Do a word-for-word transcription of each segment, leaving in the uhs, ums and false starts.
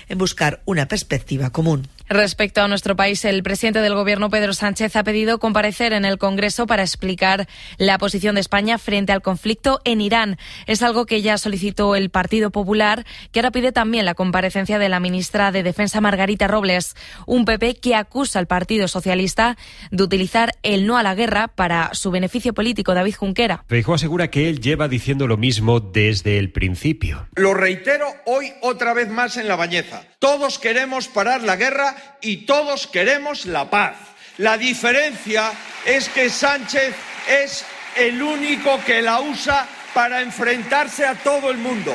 en buscar una perspectiva común. Respecto a nuestro país, el presidente del Gobierno, Pedro Sánchez, ha pedido comparecer en el Congreso para explicar la posición de España frente al conflicto en Irán. Es algo que ya solicitó el Partido Popular, que ahora pide también la comparecencia de la ministra de Defensa, Margarita Robles. Un P P que acusa al Partido Socialista de utilizar el no a la guerra para su beneficio político. David Junquera. Feijóo asegura que él lleva diciendo lo mismo desde el principio. Lo reitero hoy otra vez más en La Bañeza. Todos queremos parar la guerra y todos queremos la paz. La diferencia es que Sánchez es el único que la usa para enfrentarse a todo el mundo.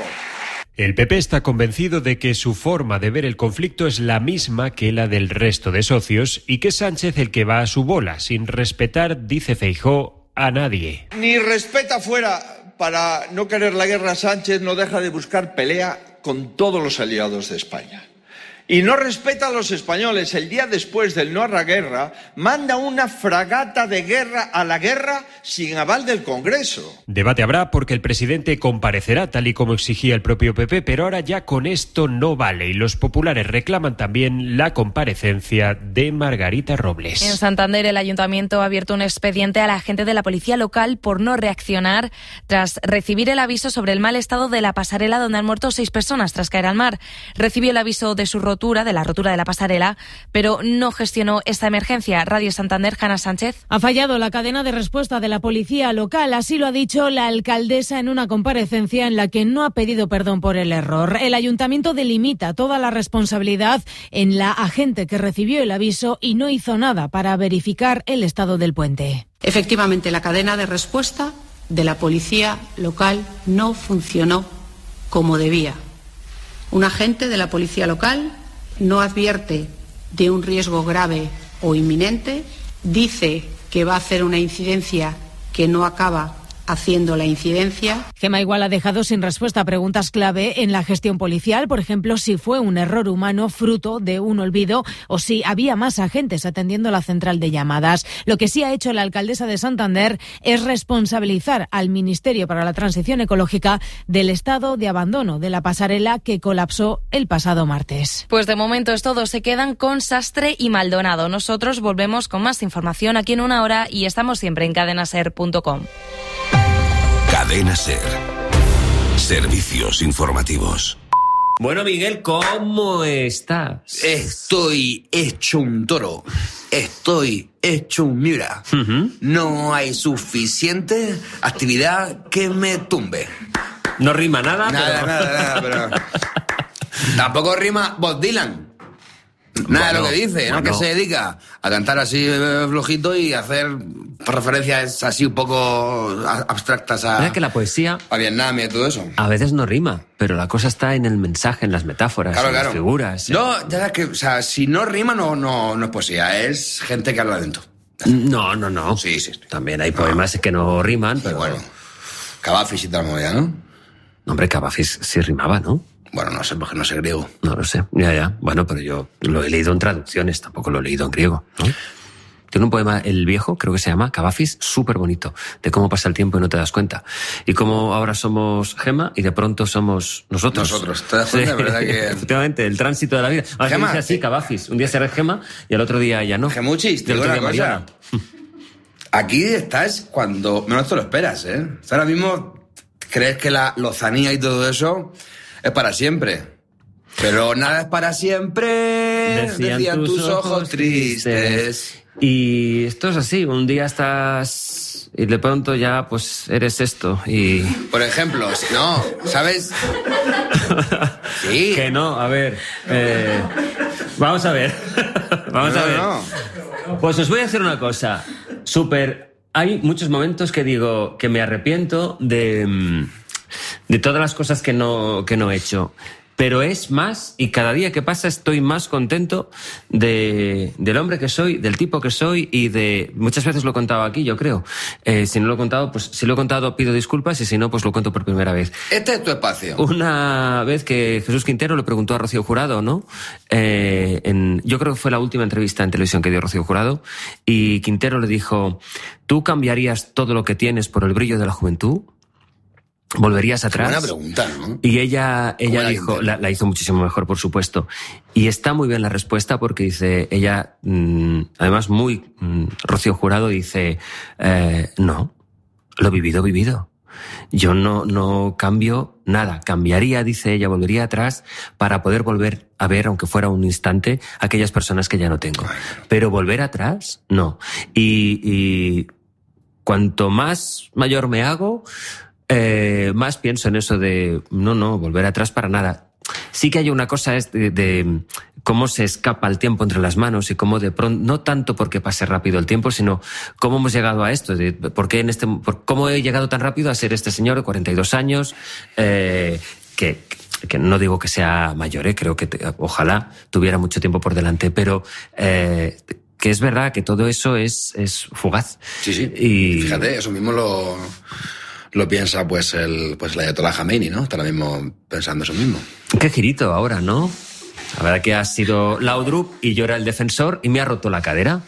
El P P está convencido de que su forma de ver el conflicto es la misma que la del resto de socios y que es Sánchez el que va a su bola, sin respetar, dice Feijóo, a nadie. Ni respeta fuera para no querer la guerra. Sánchez no deja de buscar pelea con todos los aliados de España. Y no respeta a los españoles. El día después del no a la guerra, manda una fragata de guerra a la guerra sin aval del Congreso. Debate habrá porque el presidente comparecerá tal y como exigía el propio P P, pero ahora ya con esto no vale y los populares reclaman también la comparecencia de Margarita Robles. En Santander, el ayuntamiento ha abierto un expediente a la agente de la policía local por no reaccionar tras recibir el aviso sobre el mal estado de la pasarela donde han muerto seis personas tras caer al mar. Recibió el aviso de su rotura de la rotura de la pasarela, pero no gestionó esta emergencia. Radio Santander, Hanna Sánchez. Ha fallado la cadena de respuesta de la policía local, así lo ha dicho la alcaldesa en una comparecencia en la que no ha pedido perdón por el error. El ayuntamiento delimita toda la responsabilidad en la agente que recibió el aviso y no hizo nada para verificar el estado del puente. Efectivamente, la cadena de respuesta de la policía local no funcionó como debía. Un agente de la policía local no advierte de un riesgo grave o inminente, dice que va a hacer una incidencia que no acaba haciendo la incidencia. Gema igual ha dejado sin respuesta a preguntas clave en la gestión policial, por ejemplo, si fue un error humano fruto de un olvido o si había más agentes atendiendo la central de llamadas. Lo que sí ha hecho la alcaldesa de Santander es responsabilizar al Ministerio para la Transición Ecológica del estado de abandono de la pasarela que colapsó el pasado martes. Pues de momento es todo. Se quedan con Sastre y Maldonado. Nosotros volvemos con más información aquí en una hora y estamos siempre en cadena ser punto com. Cadena Ser. Servicios informativos. Bueno, Miguel, ¿cómo estás? Estoy hecho un toro. Estoy hecho un miura. Uh-huh. No hay suficiente actividad que me tumbe. No rima nada, nada, pero... Nada, nada, pero... Tampoco rima Bob Dylan. Nada de bueno, lo que dice, bueno. ¿no? Que se dedica a cantar así eh, flojito y hacer referencias así un poco abstractas a... ¿Verdad que la poesía... a Vietnam y todo eso? A veces no rima, pero la cosa está en el mensaje, en las metáforas, claro, en claro. las figuras. No, ya es que, o sea, si no rima no, no, no es poesía, es gente que habla lento. No, no, no. Sí, sí. También hay poemas no. que no riman, pero... Y bueno, Cavafis y tal movida, ¿no? Hombre, Cavafis sí rimaba, ¿no? Bueno, no sé, porque no sé griego. No lo sé, ya, ya. Bueno, pero yo lo he leído en traducciones, tampoco lo he leído en griego, ¿no? Tiene un poema, El Viejo, creo que se llama, Cavafis, súper bonito, de cómo pasa el tiempo y no te das cuenta. Y cómo ahora somos Gema y de pronto somos nosotros. Nosotros, ¿te das cuenta? Sí. ¿Verdad que...? Efectivamente, el tránsito de la vida. Ahora Gema, se dice así, Cavafis. Un día será Gema y al otro día ya no. Gemuchis, te digo una cosa. Aquí estás cuando menos te lo esperas, ¿eh? Ahora mismo crees que la lozanía y todo eso es para siempre. Pero nada es para siempre, decían, decían tus, tus ojos, ojos tristes. tristes. Y esto es así, un día estás y de pronto ya pues eres esto y... Por ejemplo, no, ¿sabes? Sí. Que no, a ver, eh, vamos a ver, vamos no, a ver. No. Pues os voy a hacer una cosa, súper... Hay muchos momentos que digo que me arrepiento de, de todas las cosas que no, que no he hecho. Pero es más, y cada día que pasa estoy más contento de, del hombre que soy, del tipo que soy y de... Muchas veces lo he contado aquí, yo creo. Eh, si no lo he contado, pues si lo he contado pido disculpas y si no, pues lo cuento por primera vez. Este es tu espacio. Una vez que Jesús Quintero le preguntó a Rocío Jurado, ¿no? Eh, en, yo creo que fue la última entrevista en televisión que dio Rocío Jurado y Quintero le dijo, ¿tú cambiarías todo lo que tienes por el brillo de la juventud? ¿volverías atrás? Buena pregunta, ¿no? Y ella, ella la dijo, la, la hizo muchísimo mejor, por supuesto. Y está muy bien la respuesta porque dice, ella, mmm, además muy mmm, Rocío Jurado, dice, eh, no, lo vivido, vivido. Yo no, no cambio nada. Cambiaría, dice ella, volvería atrás para poder volver a ver, aunque fuera un instante, a aquellas personas que ya no tengo. Pero volver atrás, no. Y, y cuanto más mayor me hago, eh, más pienso en eso de, no, no, volver atrás para nada. Sí que hay una cosa es de, de cómo se escapa el tiempo entre las manos y cómo de pronto, no tanto porque pase rápido el tiempo, sino cómo hemos llegado a esto, de por qué en este, por cómo he llegado tan rápido a ser este señor de cuarenta y dos años, eh, que, que no digo que sea mayor, eh, creo que te, ojalá tuviera mucho tiempo por delante, pero eh, que es verdad que todo eso es, es fugaz. Sí, sí. Y fíjate, eso mismo lo, lo piensa pues el, pues el Ayatollah Khomeini, ¿no? Está ahora mismo pensando eso mismo. Qué girito ahora, ¿no? La verdad que ha sido Laudrup y yo era el defensor y me ha roto la cadera.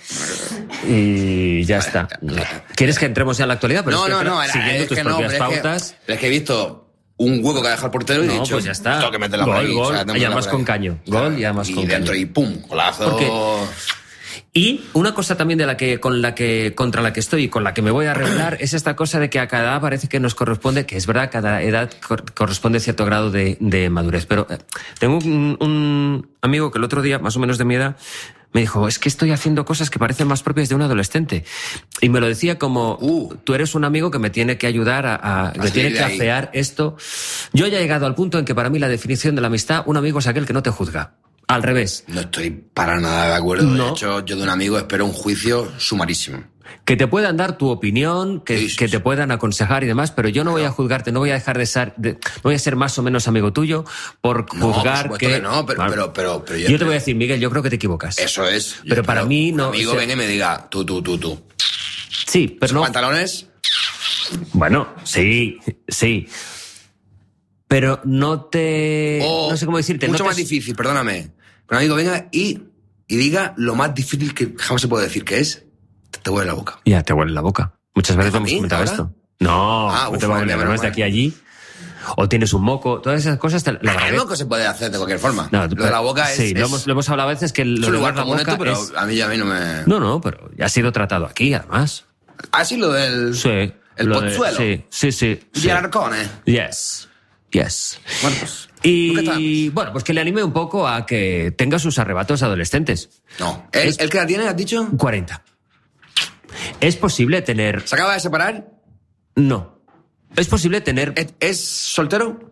Y ya está. ¿Quieres que entremos ya en la actualidad? Pero no, es que, no, no, siguiendo era, es tus que no, propias pero pautas. Es que, pero es que he visto un hueco que ha dejado el portero y No, he dicho, pues ya está. tengo que meterla Gol, por ahí. gol, O sea, tengo que y meterla además por ahí. con caño. Claro, Gol y además y con dentro caño. y pum, golazo. Porque- Y una cosa también de la que, con la que, contra la que estoy y con la que me voy a revelar es esta cosa de que a cada edad parece que nos corresponde, que es verdad, cada edad cor- corresponde cierto grado de, de madurez. Pero eh, tengo un, un amigo que el otro día, más o menos de mi edad, me dijo, es que estoy haciendo cosas que parecen más propias de un adolescente. Y me lo decía como, Uh. tú eres un amigo que me tiene que ayudar a, a me salir tiene de que ahí. afear esto. Yo ya he llegado al punto en que para mí la definición de la amistad, un amigo es aquel que no te juzga. Al revés. No estoy para nada de acuerdo. No. De hecho, yo de un amigo espero un juicio sumarísimo. Que te puedan dar tu opinión, que, Sí, sí, que sí. te puedan aconsejar y demás, pero yo no voy a juzgarte, no voy a dejar de ser, de, no voy a ser más o menos amigo tuyo por No, juzgar por supuesto que... que no, pero, Claro. pero, pero, pero Yo te voy a decir, Miguel, yo creo que te equivocas. Eso es. Yo Pero para espero mí no- Un amigo o sea- venga y me diga, tú, tú, tú, tú. Sí, pero ¿Esos no... pantalones? Bueno, sí, sí. Pero no te... O no sé cómo decirte. Mucho no más te... difícil, perdóname. Que un amigo venga y, y diga lo más difícil que jamás se puede decir, que es, te, te huele la boca. Ya, te huele la boca. Muchas veces ¿A hemos mí, comentado ahora? esto. No, Ah, no uf, te va a vale, oler, menos no es de mal. aquí a allí. O tienes un moco, todas esas cosas te la El bragueta. moco se puede hacer de cualquier forma. No, lo de la boca es... Sí, es, lo, hemos, lo hemos hablado a veces que es lo un de lugar la común boca esto, pero es... a mí ya a mí no me... No, no, pero ya ha sido tratado aquí, además. Ah, sí, lo del... Sí. El lo de- Pozuelo. Sí, sí, sí. sí. Y el Arcone. Yes. Yes. Bueno, pues... ¿tú qué Y estás? bueno, pues que le anime un poco a que tenga sus arrebatos adolescentes. No. ¿El, Es- ¿El que la tiene, has dicho? cuarenta. ¿Es posible tener...? ¿Se acaba de separar? No. ¿Es posible tener...? ¿Es, es soltero?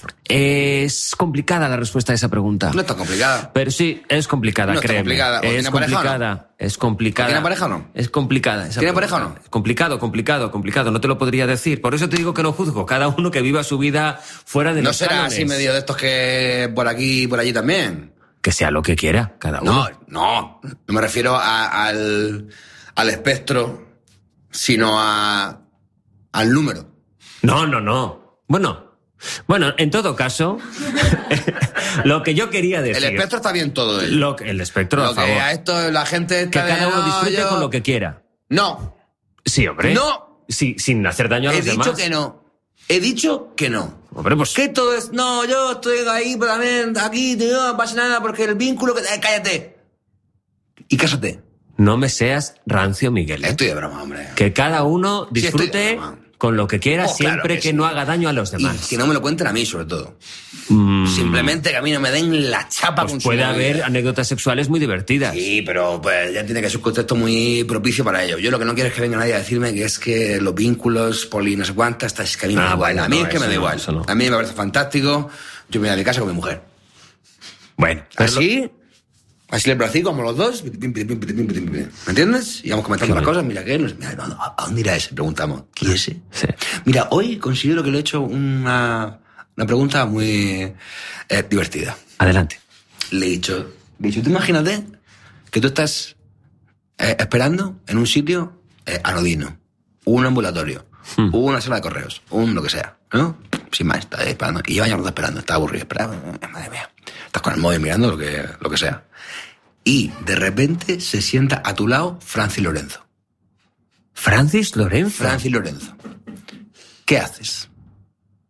Es complicada la respuesta a esa pregunta. No es tan complicada. Pero sí, es complicada, No es tan créeme. complicada. ¿O Es tiene pareja o no? complicada, es complicada. ¿Tiene pareja o no? Es complicada. esa ¿Tiene pregunta. pareja o no? Es complicado, complicado, complicado. No te lo podría decir. Por eso te digo que no juzgo. Cada uno que viva su vida fuera de No los será cánones. así medio de estos que por aquí y por allí también. Que sea lo que quiera, cada uno. No, no. No me refiero a- al, al espectro, sino a, al número. No, no, no. Bueno, bueno, en todo caso, lo que yo quería decir... El espectro está bien todo ello. Lo que- el espectro, Lo a que favor. a esto la gente Que está de, cada uno "No, disfrute yo-". con lo que quiera. No, Sí, hombre. No. Sí, sin hacer daño a he los dicho demás. que no. He dicho que no. Hombre, pues... Que todo es, no, yo estoy ahí, pero también aquí, no pasa nada porque el vínculo que... eh, cállate. Y cásate. No me seas rancio, Miguel. ¿eh? Estoy de broma, hombre. Que cada uno Sí, estoy de disfrute broma. con lo que quiera, Oh, claro siempre que que, sí. no haga daño a los Y demás. que no me lo cuenten a mí, sobre todo. Mm, Simplemente que a mí no me den la chapa pues con su puede movida. haber anécdotas sexuales muy divertidas. Sí, pero pues ya tiene que ser un contexto muy propicio para ello. Yo lo que no quiero es que venga nadie a decirme que es que los vínculos, poli, no sé cuántas, hasta es que a mí me Ah, da igual. bueno, a mí no, es que me eso da no, igual. eso no. A mí me parece fantástico. Yo me voy a mi casa con mi mujer. Bueno, pero lo- Así, así el bracico, como los dos. pim, pim, pim, pim, pim, pim, pim. ¿Me entiendes? Y vamos comentando Qué las bonito. cosas. Mira, ¿qué? Mira, ¿a a dónde irá ese? Preguntamos. ¿Quién es ese? Sí. Mira, hoy considero que le he hecho una, una pregunta muy eh, divertida. Adelante. Le he dicho, le he dicho, tú imagínate que tú estás eh, esperando en un sitio eh, anodino, un ambulatorio, Hmm. una sala de correos, un lo que sea, ¿no? Sin más, estás ahí esperando. Y lleva ya rato esperando, está aburrido, esperando. Madre mía. Estás con el móvil mirando lo que, lo que sea. Y de repente se sienta a tu lado Francis Lorenzo. Francis Lorenzo. Francis Lorenzo. ¿Qué haces?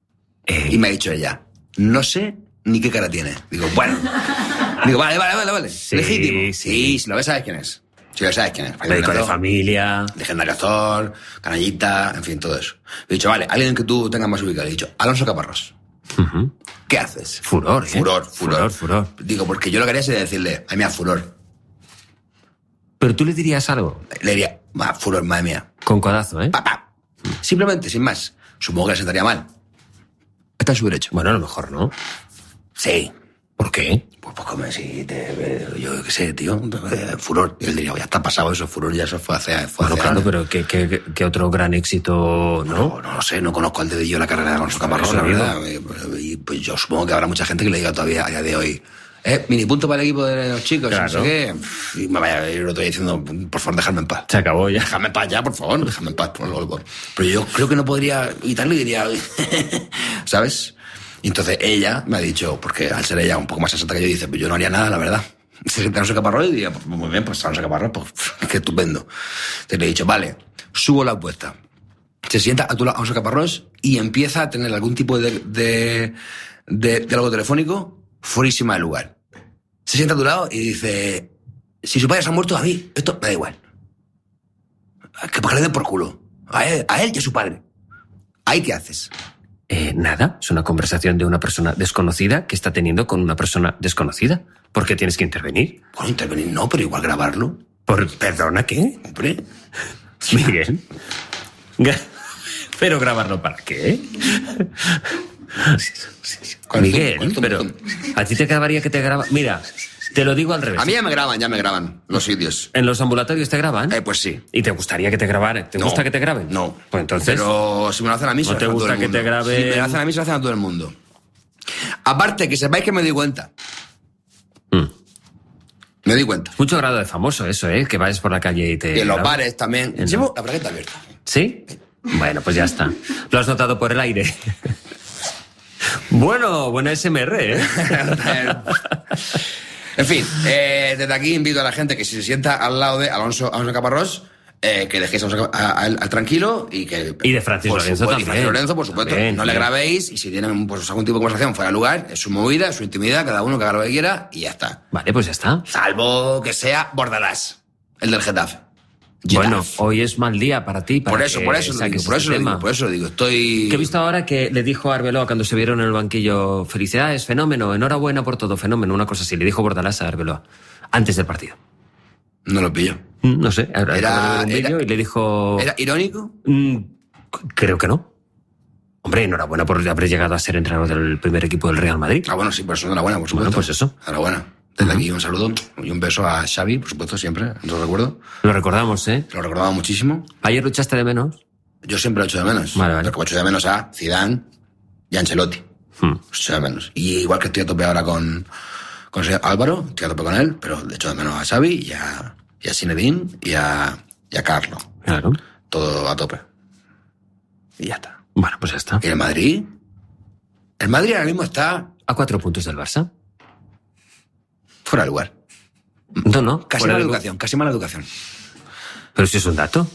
Eh. Y me ha dicho ella, no sé ni qué cara tiene. Digo, bueno. Digo, vale, vale, vale, vale. Sí, legítimo. Sí, sí, si lo ves sabes quién es. Si lo sabes quién es. Médico de familia. Legendario actor, canallita, en fin, todo eso. He dicho, vale, alguien que tú tengas más ubicado. He dicho, Alonso Caparrós. Uh-huh. ¿Qué haces? Furor, ¿eh? Furor, Furor, furor. furor. Digo, porque yo lo que haría sería decirle, ay, mira, furor. Pero tú le dirías algo. Le diría, va, furor, madre mía. Con codazo, ¿eh? Pa, pa. Simplemente, sin más. Supongo que le sentaría mal. Está en su derecho. Bueno, a lo mejor no. Sí. ¿Por qué? Pues, pues como si te... Yo qué sé, tío. Furor. Y él diría, ya está pasado eso, furor, ya eso fue hace... Fue Bueno, hace claro, años. pero ¿qué, qué, qué otro gran éxito, no? No, no lo sé, no conozco al dedillo la carrera de Alonso Caparrós, la Eso verdad. Y, y, pues yo supongo que habrá mucha gente que le diga todavía a día de hoy, eh, mini punto para el equipo de los chicos, Claro. no sé qué. Y me vaya a ir otro día diciendo, por favor, dejadme en paz. Se acabó ya. Déjame en paz ya, por favor, déjame en paz. Por favor. Pero yo creo que no podría evitarlo y diría, ¿sabes? Y entonces ella me ha dicho, porque al ser ella un poco más sensata que yo, dice, pues yo no haría nada, la verdad. Se sienta Alonso Caparrós y diría, pues muy bien, pues Alonso Caparrós, pues qué estupendo. Entonces le he dicho, vale, subo la apuesta. Se sienta a tu lado Alonso Caparrós y empieza a tener algún tipo de, de, de, de algo telefónico fuerísima del lugar. Se sienta a tu lado y dice, si su padre se ha muerto, a mí, esto me da igual. Que para que le den por culo. A él, a él y a su padre. ¿Ahí qué haces? Eh, nada, es una conversación de una persona desconocida que está teniendo con una persona desconocida. ¿Por qué tienes que intervenir? Bueno, intervenir no, pero igual grabarlo. ¿Por perdona qué? Hombre. Miguel. ¿Pero grabarlo para qué? Miguel, pero a ti te acabaría que te graba... Mira, te lo digo al revés. A mí ya me graban, ya me graban los sitios. ¿En los ambulatorios te graban? Eh, pues sí. ¿Y te gustaría que te grabaran? ¿Te No. gusta que te graben? No. Pues entonces... Pero si me lo hacen a mí, se ¿No lo te hacen a todo gusta el que mundo. te graben? Si me lo hacen a mí, se lo hacen a todo el mundo. Aparte, que sepáis que me di cuenta. Mm. Me di cuenta. Mucho grado de famoso eso, ¿eh? Que vayas por la calle y te... Que en los graben. bares también. En- Llevo la bragueta abierta. ¿Sí? Bueno, pues ya está. Lo has notado por el aire. Bueno, buena S M R, ¿eh? En fin, eh, desde aquí invito a la gente que si se sienta al lado de Alonso, Alonso Caparrós, eh, que dejéis a Alonso a- a- al al tranquilo y que... Y de Francis por Lorenzo supuesto, y también. Francis Lorenzo, por supuesto. También, no le sí. grabéis y si tienen pues, algún tipo de conversación fuera de lugar, es su movida, es su intimidad, cada uno que haga lo que quiera y ya está. Vale, pues ya está. Salvo que sea Bordalás, el del Getafe. Bueno, Getafe. hoy es mal día para ti. Para por eso, que por eso lo saques digo, por este eso lo tema. digo, por eso lo digo. Estoy... Que he visto ahora que le dijo a Arbeloa cuando se vieron en el banquillo, felicidades, fenómeno, enhorabuena por todo, fenómeno, una cosa así. Le dijo Bordalás a Arbeloa, antes del partido. No lo pillo. Mm, No sé, Era- acabo de ver un era- vídeo y le dijo... ¿Era irónico? Mm, creo que no. Hombre, enhorabuena por haber llegado a ser entrenador del primer equipo del Real Madrid. Ah, bueno, sí, por eso enhorabuena, por supuesto. Bueno, pues eso. Enhorabuena. Desde aquí un saludo y un beso a Xavi, por supuesto, siempre, no lo recuerdo. Lo recordamos, ¿eh? Lo recordaba muchísimo. Ayer lo echaste de menos. Yo siempre lo echo de menos. Vale, vale. Lo echo de menos a Zidane y a Ancelotti. Hmm. Lo echo de menos. Y igual que estoy a tope ahora con, con el señor Álvaro, estoy a tope con él, pero le echo de menos a Xavi y a, y a Zinedine y a, y a Carlo. Claro. Todo a tope. Y ya está. Bueno, pues ya está. ¿Y el Madrid? El Madrid ahora mismo está A cuatro puntos del Barça. fuera de lugar. No, no. Casi fuera mala de- educación, casi mala educación. Pero si es un dato.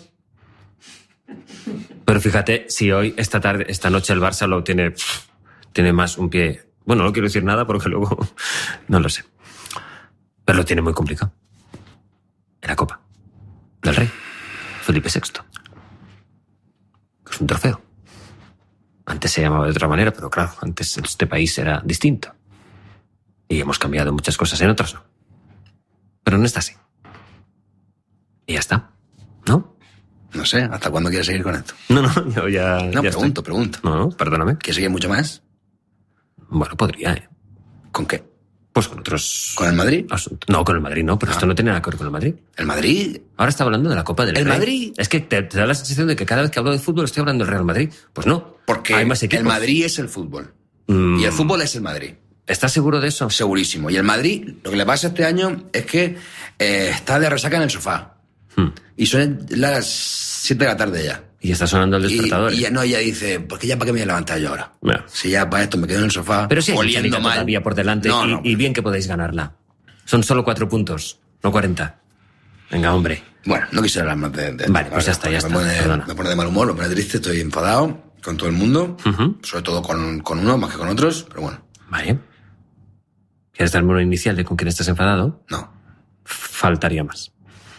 Pero fíjate, si hoy, esta tarde, esta noche el Barça lo tiene, tiene más un pie... Bueno, no quiero decir nada porque luego... No lo sé. Pero lo tiene muy complicado. En la Copa del Rey. Felipe sexto. Es un trofeo. Antes se llamaba de otra manera, pero claro, antes este país era distinto. Y hemos cambiado muchas cosas, en otras no. Pero no está así. Y ya está. ¿No? No sé, ¿hasta cuándo quieres seguir con esto? No, no, yo ya... No, ya pregunto, estoy. pregunto. No, no, perdóname. ¿Quieres seguir mucho más? Bueno, podría, ¿eh? ¿Con qué? Pues con otros... ¿Con el Madrid? asuntos. No, con el Madrid no, pero Ah. esto no tiene nada que ver con el Madrid. ¿El Madrid? Ahora estaba hablando de la Copa del ¿El Rey. Madrid? Es que te, te da la sensación de que cada vez que hablo de fútbol estoy hablando del Real Madrid. Pues no. Porque hay más equipos. el Madrid es el fútbol. Mm. Y el fútbol es el Madrid. ¿Estás seguro de eso? Segurísimo. Y el Madrid, lo que le pasa este año es que eh, está de resaca en el sofá. Hmm. Y son las siete de la tarde ya. Y está sonando el Y, despertador. y ¿eh? ya no, ella dice, ¿por qué ya para qué me voy a levantar yo ahora? No. Si ya para esto me quedo en el sofá Pero sí, hay mucha oliendo liga mal. todavía por delante No, y, no. y bien que podéis ganarla. Son solo cuatro puntos, no cuarenta. Venga, hombre. Bueno, no quisiera hablar más de... de Vale, pues ya está, porque ya me está, Pone, perdona. me pone de mal humor, me pone triste, estoy enfadado. con todo el mundo, Uh-huh. sobre todo con, con uno más que con otros, pero bueno. Vale. ¿Quieres darme una inicial de con quién estás enfadado? No. Faltaría más.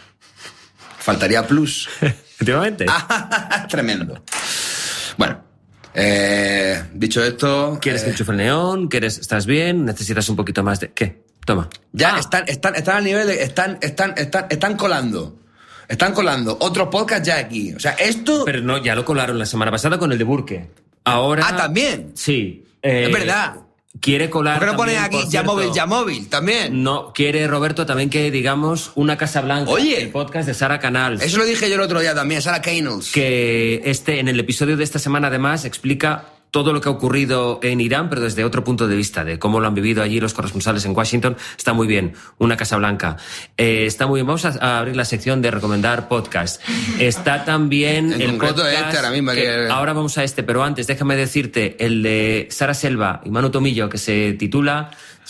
Faltaría plus. Efectivamente. Tremendo. Bueno, eh, dicho esto... ¿Quieres eh, que enchufe el neón? ¿Quieres, ¿Estás bien? ¿Necesitas un poquito más de...? ¿Qué? Toma. Ya Ah. están, están, están al nivel de... Están, están, están, están colando. Están colando otros podcasts ya aquí. O sea, esto... Pero no, ya lo colaron la semana pasada con el de Burke. Ahora... Ah, ¿también? Sí. Eh, Es verdad. Quiere colar... ¿Por qué no pones también, aquí por ya cierto, móvil, ya móvil también? No, quiere Roberto también que digamos Una Casa Blanca. Oye. El podcast de Sara Canals. Eso lo dije yo el otro día también, Sarah Canals. Que este, en el episodio de esta semana además explica todo lo que ha ocurrido en Irán, pero desde otro punto de vista, de cómo lo han vivido allí los corresponsales en Washington. Está muy bien. Una Casa Blanca. Eh, está muy bien. Vamos a, a abrir la sección de recomendar podcast. Está también En el concreto podcast... este ahora mismo, que- que- Ahora vamos a este, pero antes déjame decirte el de Sara Selva y Manu Tomillo, que se titula...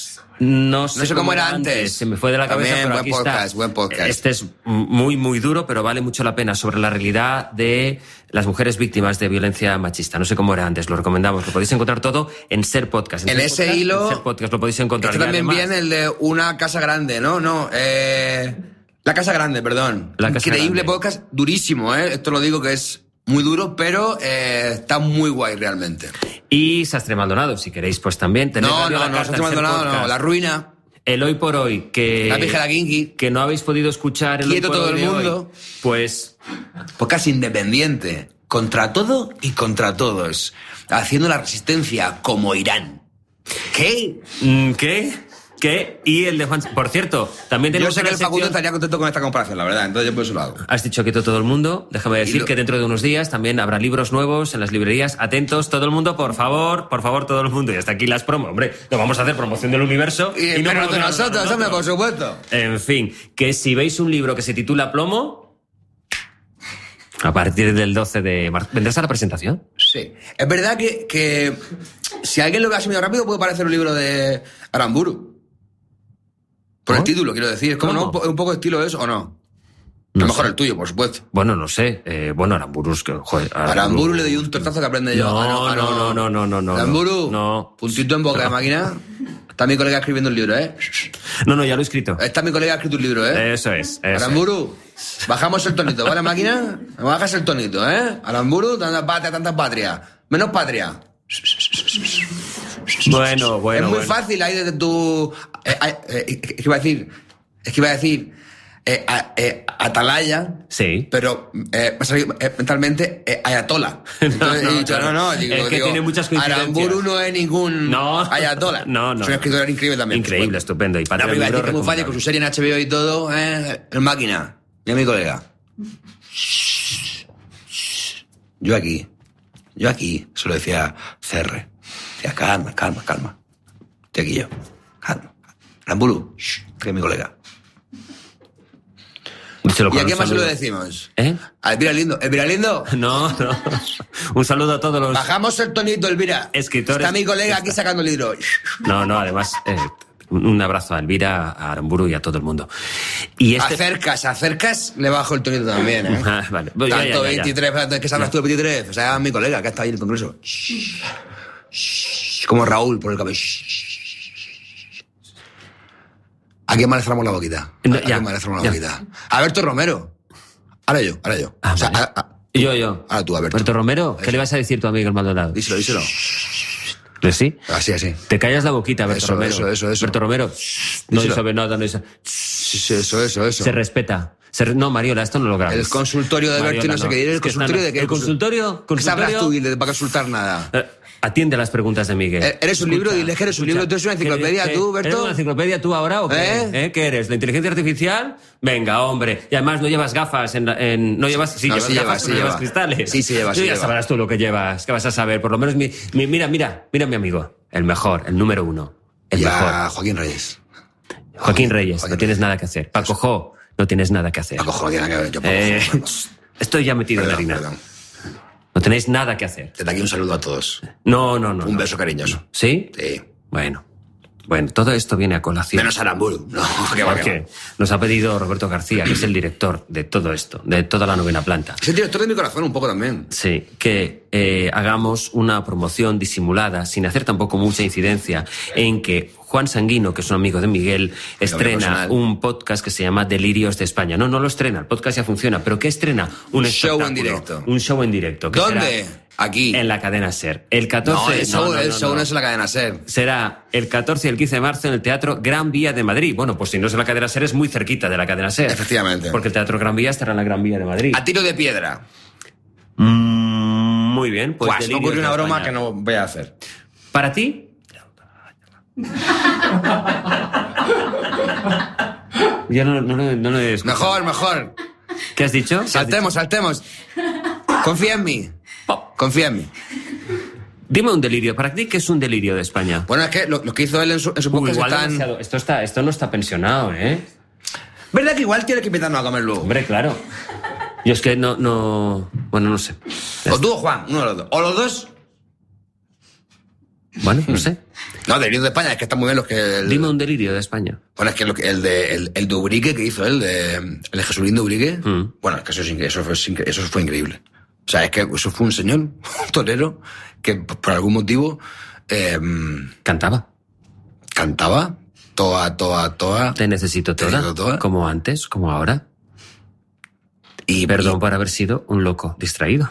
No sé, No sé cómo era antes. Se me fue de la cabeza, También, pero buen aquí podcast, está. buen podcast. Este es muy, muy duro, pero vale mucho la pena, sobre la realidad de las mujeres víctimas de violencia machista. No sé cómo era antes, lo recomendamos. Lo podéis encontrar todo en Ser Podcast. En Ser ese Podcast, hilo- en Ser Podcast lo podéis encontrar. Este Y también además, viene el de Una Casa Grande, ¿no? No, eh... La Casa Grande, perdón. La Casa Increíble Grande. podcast, durísimo, ¿eh? Esto lo digo que es muy duro, pero eh, está muy guay realmente. Y Sastre Maldonado, si queréis, pues también. Tenéis No, Radio no, La no, Carta Sastre en Ser Maldonado no, Podcast. La Ruina, El Hoy por Hoy, que... La Pijera Kinky, que no habéis podido escuchar el Quieto Hoy por todo Hoy el de mundo. hoy, pues... podcast independiente, contra todo y contra todos, haciendo la resistencia como Irán. ¿Qué? mm, ¿Qué? ¿Qué? Y el de Juan... Por cierto, también Yo tenemos sé que una el Facundo sección- estaría contento con esta comparación, la verdad, entonces yo por eso lo hago. Has dicho quieto todo el mundo. Déjame decir lo- que dentro de unos días también habrá libros nuevos en las librerías. Atentos, todo el mundo, por favor, por favor, todo el mundo. Y hasta aquí las promos. Hombre, no vamos a hacer promoción del universo. Y, no pero de promocionamos nosotros, hombre, por supuesto. En fin, que si veis un libro que se titula Plomo, a partir del doce de marzo, ¿vendrás a la presentación? Sí. Es verdad que, que si alguien lo ve así medio rápido puede parecer un libro de Aramburu. Por el ¿Oh? título, quiero decir. ¿Cómo no? ¿Cómo? ¿Un poco de estilo eso o no? No A lo mejor sé. el tuyo, por supuesto. Bueno, no sé. Eh, bueno, Aramburu es que... Joder, Aramburu le doy un tortazo que aprende yo. No, Ah, ah, no, no, no, no, no, no. Aramburu, No. puntito en boca de máquina. Está mi colega escribiendo un libro, ¿eh? No, no, ya lo he escrito. Está mi colega escrito un libro, ¿eh? Eso es. Eso es. Aramburu, bajamos el tonito, ¿vale, máquina? Me bajas el tonito, ¿eh? Aramburu, tanta patria, tanta patria. Menos patria. Bueno, bueno, es muy bueno. fácil ahí desde tu... Eh, eh, eh, es que iba a decir... Es que iba a decir... Eh, a- eh, atalaya... Sí. Pero eh, me ha salido, eh, mentalmente eh, ayatola. Entonces no, he dicho, claro. no, no, digo, Es que digo, tiene muchas coincidencias. Aramburu no es ningún No. ayatola. No, no. Es un escritor increíble también. por Increíble, supuesto. estupendo. Y No, Patria pero iba a Libro decir que es muy fácil con su serie en H B O y todo, eh, en máquina. Y a mi colega. Yo aquí, yo aquí, se lo decía C R. Decía, calma, calma, calma. Estoy aquí yo. Calma. Aramburu, shh, que es mi colega. Díselo ¿Y con a un quién más se lo saludo. decimos? ¿Eh? A Elvira Lindo. ¿Elvira Lindo? No, no. Un saludo a todos los... Bajamos el tonito, Elvira. Escritores- Está mi colega aquí sacando el libro. No, no, además... eh, un abrazo a Elvira, a Aramburu y a todo el mundo. Y este... Acercas, acercas, le bajo el tonito también, ¿eh? Ah, vale. Pues ya, Tanto ya, ya, ya. veintitrés, tanto, ¿qué sabes tú de veintitrés? O sea, mi colega, que está ahí en el congreso. Como Raúl por el cabello. ¿A quién más le cerramos la boquita? No, ¿A ya, quién más le cerramos la ya. boquita? Alberto Romero. Ahora yo, ahora yo. Ah, O sea, vale. a- a- Yo, yo. Ahora tú, Alberto. Alberto Romero, ¿qué Eso. le vas a decir tu amigo el Maldonado? díselo, díselo. ¿Pues sí? Así, así. Te callas la boquita, Alberto Eso, Romero. eso, eso, eso. Alberto Romero, no Díselo. sabe nada, no dice... Sí, sí, eso, eso, eso. Se respeta. Se re- No, Mariola, esto no lo grabes. El consultorio de Alberto y no sé qué. ¿El Es que consultorio están- de qué? ¿El consultorio? ¿Qué sabrás tú consultorio? de- para consultar nada? Eh, Atiende a las preguntas de Miguel. Eh, eres un libro, diles que eres un libro. ¿Tú eres una enciclopedia, ¿Qué- tú, qué- Berto? ¿Eres una enciclopedia tú ahora o qué? ¿Eh? ¿Eh? ¿Qué eres? ¿La inteligencia artificial? Venga, hombre. Y además no llevas gafas en... la- en- no llevas... Sí, No, llevas sí lleva, gafas, sí no llevas lleva. cristales. Sí, sí lleva, Tú sí ya lleva. sabrás tú lo que llevas. ¿Qué vas a saber? Por lo menos mi, mi- mira, mira, mira mi amigo. El mejor, el número uno. El Ya, mejor. Joaquín Reyes. Joaquín Reyes, Joaquín no tienes Reyes. nada que hacer. Paco Jo, no tienes nada que hacer. Paco Jo, no tiene nada que ver. Yo, Paco Eh, Jo, perdón. estoy ya metido en la Perdón, harina. perdón. No tenéis nada que hacer. Desde aquí un saludo a todos. No, no, no. Un no. beso cariñoso. ¿Sí? Sí. Bueno. Bueno, todo esto viene a colación. Menos Aramburu. No, que va, que va. Nos ha pedido Roberto García, que es el director de todo esto, de toda la novena planta. Es el director de mi corazón un poco también. Sí, que eh, hagamos una promoción disimulada, sin hacer tampoco mucha incidencia, en que Juan Sanguino, que es un amigo de Miguel, estrena un podcast que se llama Delirios de España. No, no lo estrena, el podcast ya funciona, pero ¿qué estrena? Un, un show en directo. Un show en directo. Que ¿Dónde? Será aquí. En la cadena SER. El catorce... No, el show, no, no, el no, show no, no es en la cadena SER. Será el catorce y el quince de marzo en el Teatro Gran Vía de Madrid. Bueno, pues si no es en la cadena SER, es muy cerquita de la cadena SER. Efectivamente. Porque el Teatro Gran Vía estará en la Gran Vía de Madrid. A tiro de piedra. Mm, muy bien. Pues Pues me ocurrió una broma que no voy a hacer. ¿Para ti? Yo no, no, no, no lo he escuchado. Mejor, mejor. ¿Qué has dicho? ¿Qué saltemos, has dicho? saltemos. Confía en mí. Confía en mí. Dime un delirio. ¿Para ti qué es un delirio de España? Bueno, es que lo, lo que hizo él en su, en su Uy, podcast igual están... demasiado. Esto, está, esto no está pensionado, ¿eh? ¿Verdad que igual tiene que invitarnos a comer luego? Hombre, claro. Yo es que no... no... Bueno, no sé. O tú o Juan, uno de los dos. O los dos. Bueno, no sé. No, delirio de España, es que están muy bien los que... El... Dime un delirio de España. Bueno, es que, lo que el de el, el de Ubrique que hizo él, de, el de Jesulín de Ubrique, mm. bueno, es que eso, es, eso, fue, eso fue increíble. O sea, es que eso fue un señor, un torero, que por algún motivo... Eh, cantaba. Cantaba. Toa, toa, toa. Te necesito toda. Te necesito toda. Como antes, como ahora. Y perdón y... por haber sido un loco distraído.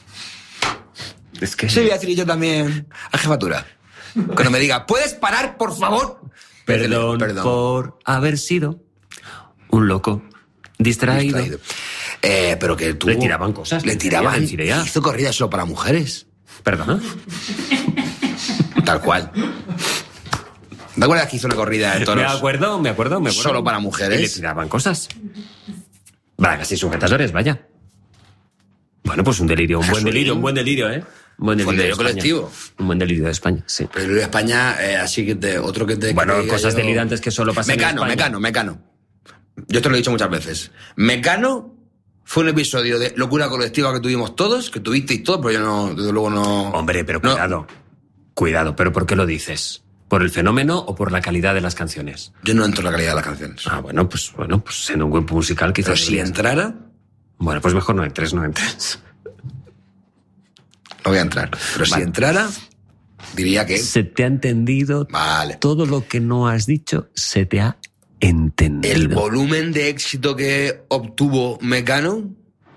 Es que... Sí, voy a decir yo también a jefatura. Cuando me diga, ¿puedes parar, por favor? Perdón, perdón. por haber sido un loco distraído. distraído. Eh, pero que tú... Le tiraban cosas. Le tiraban. Le tiraban. Hizo corridas solo para mujeres. ¿Perdón? Tal cual. ¿Te acuerdas que hizo una corrida de toros? Me acuerdo, me acuerdo, me acuerdo. Solo para mujeres. Y le tiraban cosas. Bragas y sujetadores, vaya. Bueno, pues un delirio, un Jesulín. buen delirio, un buen delirio, ¿eh? Un buen delirio, delirio de colectivo. Un buen delirio de España, sí. Pero el delirio de España, eh, así que te, otro que te... Bueno, que cosas yo... delirantes que solo pasan Mecano, en España. Mecano, Mecano. Yo te lo he dicho muchas veces. Mecano fue un episodio de locura colectiva que tuvimos todos, que tuvisteis todos, pero yo no, desde luego no... Hombre, pero no. cuidado. Cuidado, pero ¿por qué lo dices? ¿Por el fenómeno o por la calidad de las canciones? Yo no entro en la calidad de las canciones. Ah, bueno, pues bueno, pues en un grupo musical quizás... Pero si entrara... Bueno, pues mejor no entres, no entres. No voy a entrar. Pero vale. Si entrara, diría que... Se te ha entendido. Vale. Todo lo que no has dicho se te ha entendido. El volumen de éxito que obtuvo Mecano...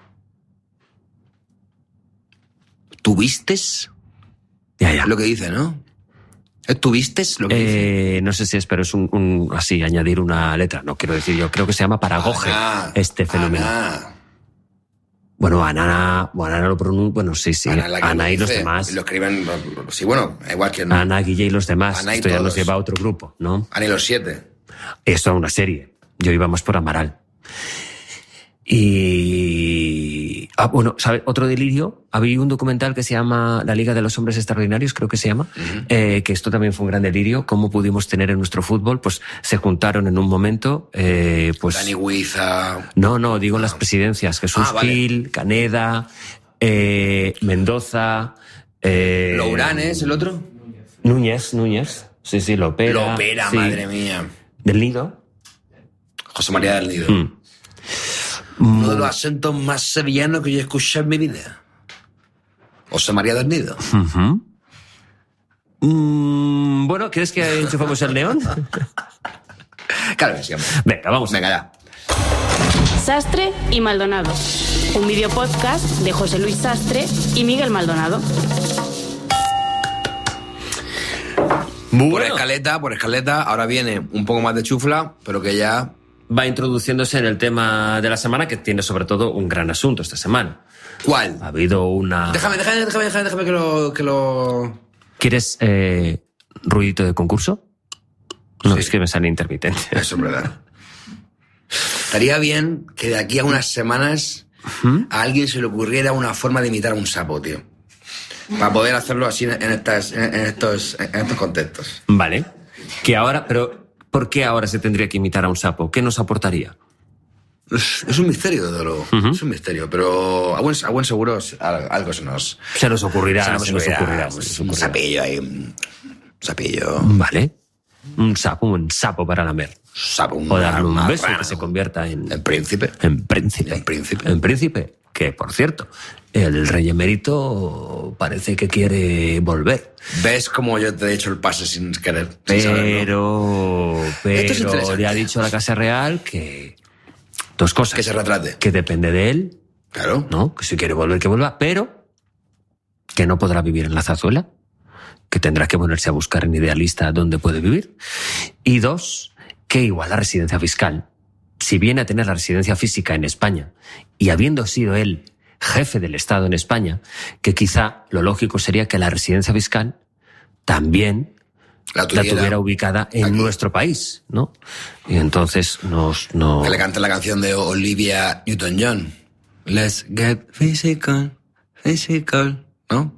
¿Tuviste? Ya, ya. Lo que dice, ¿no? ¿Tuviste lo que eh, dice? No sé si es, pero es un, un... Así, añadir una letra. No quiero decir yo. Creo que se llama paragoge Ana, este fenómeno. Ana. Bueno, Ana, bueno, Ana lo pronuncia, bueno, sí, sí, Ana, Ana y dice, los demás. Y lo escriben, sí, bueno, igual que no. Ana, Guille y los demás. Ana y Esto ya todos. nos lleva a otro grupo, ¿no? Ana y los siete. Esto es una serie. Yo iba más por Amaral. Y... Ah, bueno, ¿sabes? Otro delirio. Había un documental que se llama La Liga de los Hombres Extraordinarios, creo que se llama, uh-huh. eh, que esto también fue un gran delirio. Cómo pudimos tener en nuestro fútbol, pues se juntaron en un momento, eh, pues... Dani Huiza... No, no, digo no. las presidencias. Jesús ah, vale. Gil, Caneda, eh, Mendoza... Eh, ¿Louranes, el otro? Núñez, Núñez. Sí, sí, Lopera. Lopera, sí. Madre mía. Del Nido. José María del Nido. Mm. Uno de los acentos más sevillanos que yo he escuchado en mi vida. José María del Nido. Uh-huh. Mm, bueno, ¿quieres que enchufamos el león? Claro que sí, hombre. Venga, vamos. Venga, ya. Sastre y Maldonado. Un video podcast de José Luis Sastre y Miguel Maldonado. Bueno. Por escaleta, por escaleta. Ahora viene un poco más de chufla, pero que ya... va introduciéndose en el tema de la semana, que tiene sobre todo un gran asunto esta semana. ¿Cuál? Ha habido una... Déjame, déjame, déjame, déjame, déjame que lo... Que lo... ¿Quieres eh, ruidito de concurso? No, sí. Es que me sale intermitente. Eso es verdad. Estaría bien que de aquí a unas semanas ¿Mm? a alguien se le ocurriera una forma de imitar a un sapo, tío. Para poder hacerlo así en, estas, en, estos, en estos contextos. Vale. Que ahora... pero ¿por qué ahora se tendría que imitar a un sapo? ¿Qué nos aportaría? Es, es un misterio, desde luego. Uh-huh. Es un misterio, pero a buen, a buen seguro algo se nos... Se nos ocurrirá. Se nos, se nos ocurrirá, ocurrirá se nos un ocurrirá. sapillo ahí. Un sapillo. Vale. Un sapo, un sapo para lamer. Sapo, un o darle un marrano. beso que se convierta en... En príncipe. En príncipe. En príncipe. En príncipe. Que, por cierto, el rey emérito parece que quiere volver. ¿Ves cómo yo te he hecho el pase sin querer? Sin Pero, saberlo? Esto es pero interesante. le ha dicho a la Casa Real que... Dos cosas. Que se retrate. Que depende de él. Claro. ¿No? Que si quiere volver, que vuelva. Pero que no podrá vivir en la Zarzuela. Que tendrá que ponerse a buscar en Idealista dónde puede vivir. Y dos, que igual la residencia fiscal, si viene a tener la residencia física en España y habiendo sido él jefe del Estado en España, que quizá lo lógico sería que la residencia fiscal también la tuviera, tuviera, la tuviera ubicada en aquí. Nuestro país, ¿no? Y entonces nos... No... Que le cante la canción de Olivia Newton-John. Let's get physical, physical, ¿no?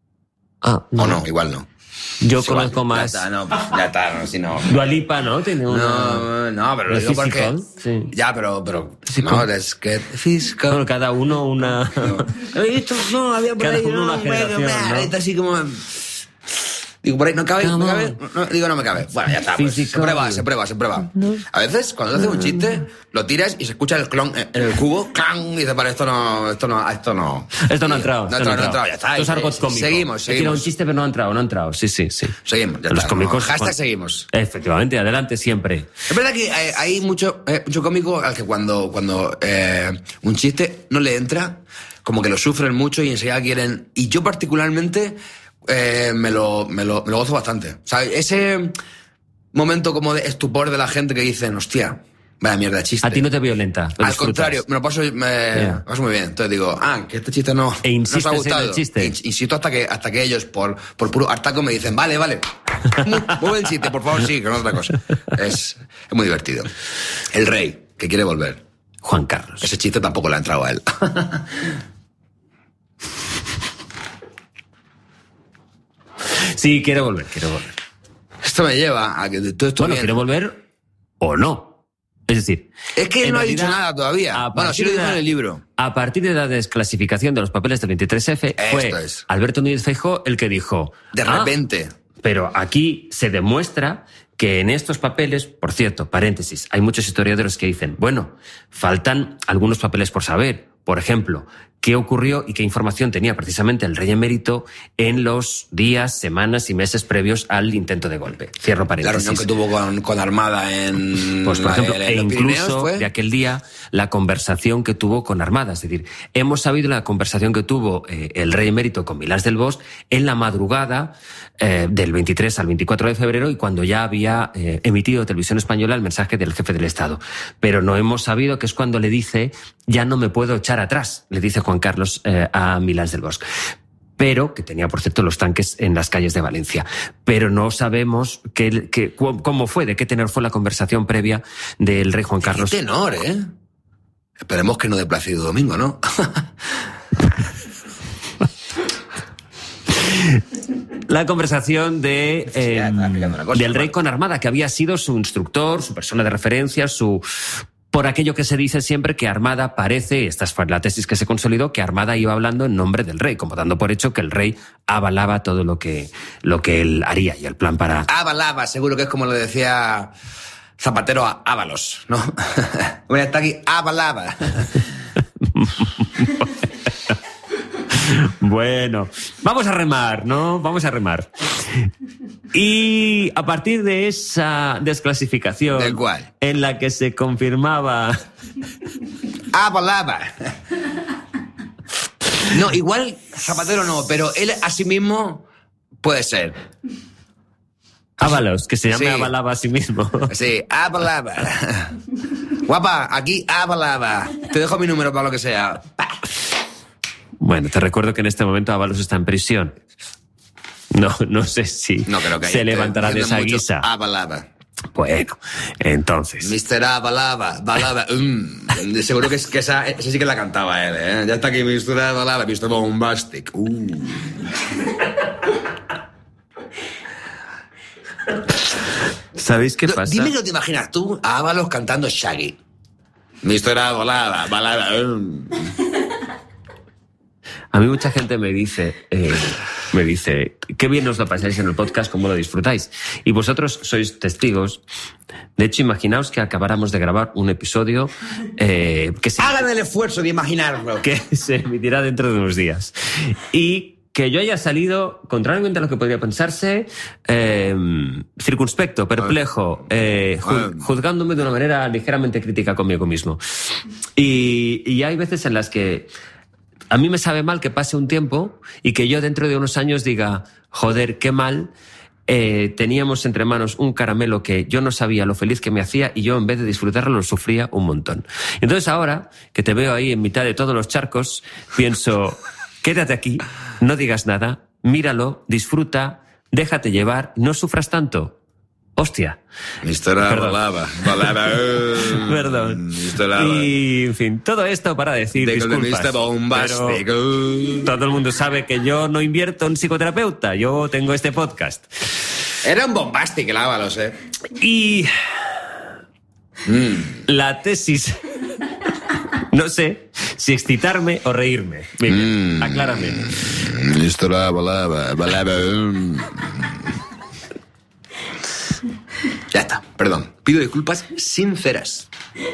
Ah, no. O no, igual no. Yo Es conozco igual. más... Ya está, no, ya está, no, si no... Dua Lipa, ¿no? Tiene una... No, no, pero lo de digo porque... physical, sí. Ya, pero... pero Physical. no, let's get physical. Bueno, cada uno una... No. Esto no, había por Cada ahí, uno no, una bueno, generación, me- ¿no? está así como... Digo, por ahí, ¿no cabe? ¿No Come cabe? on. No, digo, no me cabe. Bueno, ya está, pues, se Physical. prueba, se prueba, se prueba. A veces, cuando te haces un chiste, lo tiras y se escucha el clon en en el cubo, clan, y dices, vale, esto no, esto no, esto no... Esto no ha entrado. No ha entrado, no ha entrado, ya está. Esto es argot cómico. Seguimos, He tirado seguimos. un chiste, pero no ha entrado, no ha entrado. Sí, sí, sí. Seguimos, ya Los está, cómicos... no, hashtag bueno, seguimos. Efectivamente, adelante siempre. Es verdad que hay, hay mucho, eh, mucho cómico al que cuando, cuando eh, un chiste no le entra, como que lo sufren mucho y enseguida quieren... Y yo particularmente eh, me, lo, me, lo, me lo gozo bastante. O sea, ese momento como de estupor de la gente que dicen, hostia, vaya mierda de chiste. A ti no te violenta. lo Al disfrutas. contrario, me lo paso, me, Yeah. me paso muy bien. Entonces digo, ah, que este chiste no, E no os insistes ha en gustado. el chiste. In- Insisto hasta que, hasta que ellos, por, por puro hartaco, me dicen, vale, vale. Muy, muy buen chiste, por favor, sí, que no es otra cosa. Es, es muy divertido. El rey, que quiere volver. Juan Carlos. Ese chiste tampoco le ha entrado a él. Sí, quiere volver, quiere volver. Esto me lleva a que todo esto Bueno, viene- quiere volver o no. Es decir... Es que él en no ha dicho realidad, nada todavía. a Bueno, sí lo partir dijo de- en el libro. A partir de la desclasificación de los papeles del veintitrés efe, fue Esto es. Alberto Núñez Feijóo el que dijo... De "Ah, repente. pero aquí se demuestra que en estos papeles, por cierto, paréntesis, hay muchos historiadores que dicen, bueno, faltan algunos papeles por saber. Por ejemplo, qué ocurrió y qué información tenía precisamente el rey emérito en los días, semanas y meses previos al intento de golpe. Cierro La paréntesis. reunión que tuvo con, con Armada en, Pues, por ejemplo, en e los Pirineos incluso fue. de aquel día la conversación que tuvo con Armada. Es decir, hemos sabido la conversación que tuvo eh, el rey emérito con Milás del Bosch en la madrugada eh, del veintitrés al veinticuatro de febrero y cuando ya había eh, emitido Televisión Española el mensaje del jefe del Estado. Pero no hemos sabido que es cuando le dice, ya no me puedo echar atrás, le dice Juan Carlos eh, a Milás del Bosch. Pero, que tenía, por cierto, los tanques en las calles de Valencia. Pero no sabemos qué, qué, cu- cómo fue, de qué tenor fue la conversación previa del rey Juan Carlos. Qué tenor, ¿eh? Esperemos que no de Plácido Domingo, ¿no? La conversación de, Sí, ya eh, estaba explicando una cosa, del rey ¿no? con Armada, que había sido su instructor, su persona de referencia, su... Por aquello que se dice siempre que Armada parece, esta fue la tesis que se consolidó, que Armada iba hablando en nombre del rey, como dando por hecho que el rey avalaba todo lo que, lo que él haría y el plan para... Avalaba, seguro que es como le decía Zapatero a Ábalos, ¿no? Voy a estar aquí, avalaba. Bueno, vamos a remar, ¿no? Vamos a remar. Y a partir de esa desclasificación ¿Del cual? en la que se confirmaba... Avalaba. No, igual Zapatero no, pero él a sí mismo puede ser. Ábalos, que se llame Sí. Avalaba a sí mismo. Sí, avalaba. Guapa, aquí avalaba. Te dejo mi número para lo que sea. Pa. Bueno, te recuerdo que en este momento Ábalos está en prisión. No, no sé si No creo que se haya- levantará de entiendo esa mucho guisa. Avalaba. Bueno, entonces... mister Avalaba, balaba, mm. Seguro que, es, que esa, esa sí que la cantaba él, ¿eh? Ya está aquí mister Avalaba, mister Bombastic. Uh. ¿Sabéis qué No, pasa? dime que no te imaginas tú a Ábalos cantando Shaggy. mister Avalaba, balaba, mm. A mí mucha gente me dice... eh, me dice, qué bien os lo pasáis en el podcast, cómo lo disfrutáis. Y vosotros sois testigos. De hecho, imaginaos que acabáramos de grabar un episodio eh, que se... Hagan el esfuerzo de imaginarlo. Que se emitirá dentro de unos días. Y que yo haya salido, contrariamente a lo que podría pensarse, eh, circunspecto, perplejo, eh, ju- juzgándome de una manera ligeramente crítica conmigo mismo. Y, y hay veces en las que a mí me sabe mal que pase un tiempo y que yo dentro de unos años diga, joder, qué mal, eh, teníamos entre manos un caramelo que yo no sabía lo feliz que me hacía y yo en vez de disfrutarlo lo sufría un montón. Entonces ahora, que te veo ahí en mitad de todos los charcos, pienso... Quédate aquí, no digas nada, míralo, disfruta, déjate llevar, no sufras tanto. Hostia. mister Balaba. Balaba. Perdón. mister Lava. Y, en fin, todo esto para decir De disculpas. Pero todo el mundo sabe que yo no invierto en psicoterapeuta, yo tengo este podcast. Era un bombastic el Ábalos, ¿eh? Y... Mm. La tesis... No sé si excitarme o reírme. Miguel, mm. aclárame. mister Balaba. Balaba. Ya está, perdón. Pido disculpas sinceras.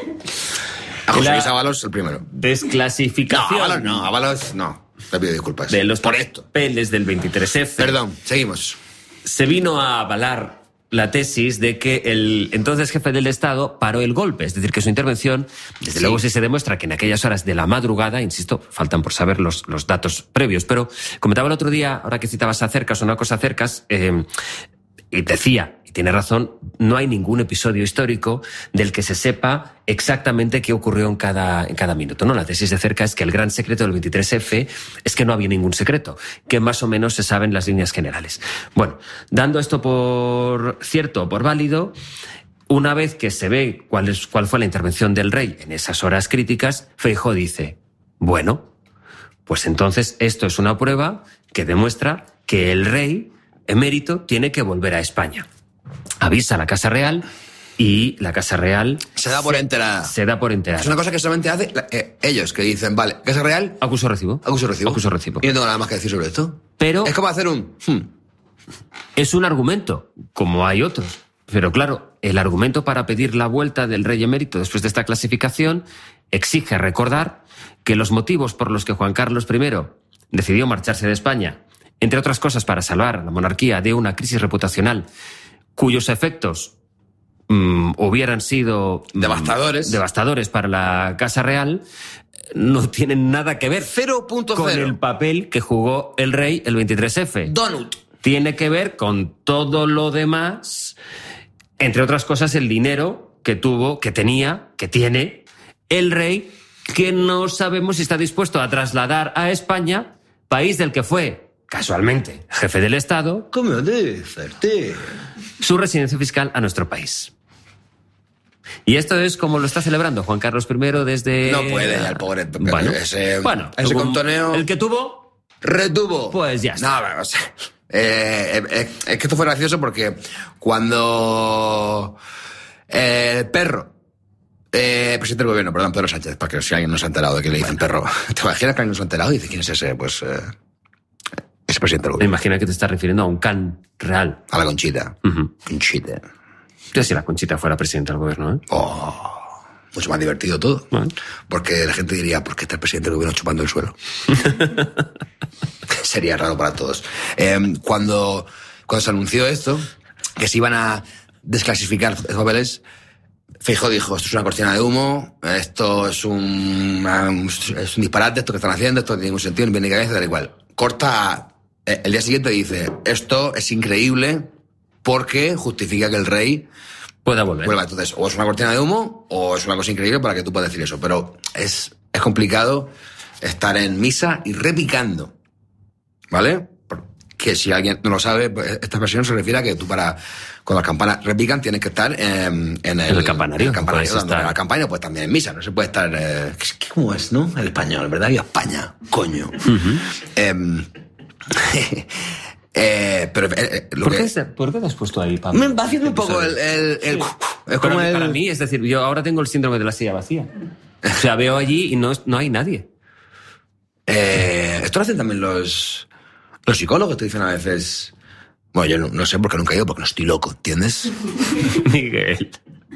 A José Luis Ábalos, el primero. Desclasificación. No, Ábalos no, Ábalos no. Te pido disculpas. De los por esto. Papeles del veintitrés efe. Perdón, seguimos. Se vino a avalar la tesis de que el entonces jefe del Estado paró el golpe, es decir, que su intervención, desde sí. luego si se demuestra que en aquellas horas de la madrugada, insisto, faltan por saber los, los datos previos, pero comentaba el otro día, ahora que citabas a Cercas, una cosa Cercas, eh, y decía, y tiene razón, no hay ningún episodio histórico del que se sepa exactamente qué ocurrió en cada, en cada minuto, ¿no? La tesis de Cercas es que el gran secreto del veintitrés efe es que no había ningún secreto, que más o menos se saben las líneas generales. Bueno, dando esto por cierto o por válido, una vez que se ve cuál, es, cuál fue la intervención del rey en esas horas críticas, Feijóo dice, bueno, pues entonces esto es una prueba que demuestra que el rey emérito tiene que volver a España. Avisa a la Casa Real y la Casa Real... Se da por se, enterada. Se da por enterada. Es una cosa que solamente hace eh, ellos, que dicen, vale, Casa Real... Acuso recibo. Acuso recibo. Acuso recibo. Y no tengo nada más que decir sobre esto. Pero... Es como hacer un... Hmm. Es un argumento, como hay otros. Pero claro, el argumento para pedir la vuelta del rey emérito después de esta clasificación exige recordar que los motivos por los que Juan Carlos primero decidió marcharse de España, entre otras cosas para salvar a la monarquía de una crisis reputacional cuyos efectos mmm, hubieran sido mmm, devastadores. devastadores para la Casa Real, no tienen nada que ver cero punto cero con el papel que jugó el rey el veintitrés efe. Donut. Tiene que ver con todo lo demás, entre otras cosas el dinero que tuvo, que tenía, que tiene el rey, que no sabemos si está dispuesto a trasladar a España, país del que fue casualmente jefe del Estado, ¿cómo decirte? Su residencia fiscal a nuestro país. Y esto es como lo está celebrando Juan Carlos primero desde... No puede, ya el pobre... Bueno, ese, bueno ese contoneo... El que tuvo... Retuvo. Pues ya está. No, o sea, eh, eh, es que esto fue gracioso porque cuando eh, el perro... Eh, presidente del gobierno, perdón, Pedro Sánchez, para que si alguien no se ha enterado de que le dicen perro. ¿Te imaginas que alguien no se ha enterado y dice quién es ese? Pues... Eh, ese presidente del gobierno. Me imagino que te estás refiriendo a un can real. A la Conchita. Uh-huh. Conchita. Yo si la Conchita fuera presidenta del gobierno, ¿eh? Oh, mucho más divertido todo. Bueno. Porque la gente diría, ¿por qué está el presidente del gobierno chupando el suelo? Sería raro para todos. Eh, cuando, cuando se anunció esto, que se iban a desclasificar los papeles, Feijóo dijo, esto es una cortina de humo, esto es un, es un disparate, esto que están haciendo, esto no tiene ningún sentido, ni bien ni cabeza, tal y cual. Corta, el día siguiente dice, esto es increíble porque justifica que el rey pueda volver. Vuelva. Entonces, o es una cortina de humo o es una cosa increíble para que tú puedas decir eso. Pero es, es complicado estar en misa y repicando, ¿vale? Que si alguien no lo sabe, esta expresión se refiere a que tú para... Cuando las campanas repican tienes que estar en, en, el, en el campanario. En el campanario, pues dándole a la campana, pues también en misa. No se puede estar... Eh, ¿Cómo es, no? El español, ¿verdad? Y España, coño. Uh-huh. eh, eh, pero... Eh, lo ¿Por, que, qué, ¿Por qué te has puesto ahí, Pablo? Me va haciendo un poco el... el, el, sí. el como para, el... para mí, es decir, yo ahora tengo el síndrome de la silla vacía. O sea, veo allí y no, no hay nadie. Eh, esto lo hacen también los... Los psicólogos te dicen a veces... Bueno, yo no, no sé porque nunca he ido, porque no estoy loco, ¿entiendes? Miguel.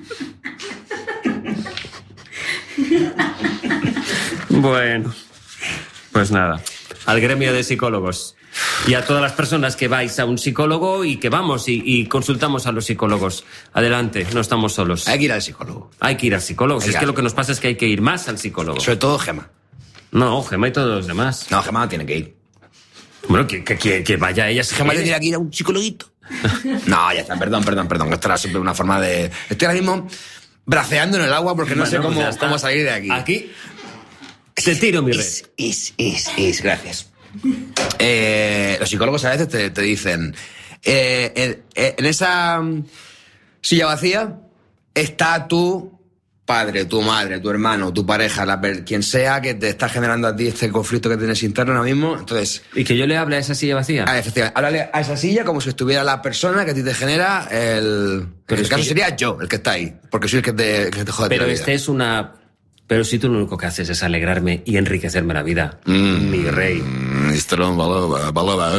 Bueno, pues nada, al gremio de psicólogos y a todas las personas que vais a un psicólogo y que vamos y, y consultamos a los psicólogos. Adelante, no estamos solos. Hay que ir al psicólogo. Hay que ir al psicólogo. Si es Hay que que- lo que nos pasa es que hay que ir más al psicólogo. Sobre todo Gemma. No, Gemma y todos los demás. No, Gemma no tiene que ir. Bueno, que, que, que, que vaya ella. Si Gemma quiere. tendría que ir a un psicologuito. No, ya está, perdón, perdón, perdón. Esto era siempre una forma de... Estoy ahora mismo braceando en el agua porque no Bueno, sé pues cómo, ya está. cómo salir de aquí. Aquí te tiro mi red. Is, is, is, is, gracias. Eh, los psicólogos a veces te, te dicen, eh, en, en esa mm, silla vacía está tu padre, tu madre, tu hermano, tu pareja, la, per- quien sea que te está generando a ti este conflicto que tienes interno ahora mismo. Entonces, Y que yo le hable a esa silla vacía. ah, efectivamente, háblale a esa silla como si estuviera la persona que a ti te genera el... Pero en es este caso que yo- sería yo el que está ahí, porque soy el que te, el que te jode Pero la vida. este es una... Pero si tú lo único que haces es alegrarme y enriquecerme la vida, Mm. mi rey. Mm, esto no balada, balada.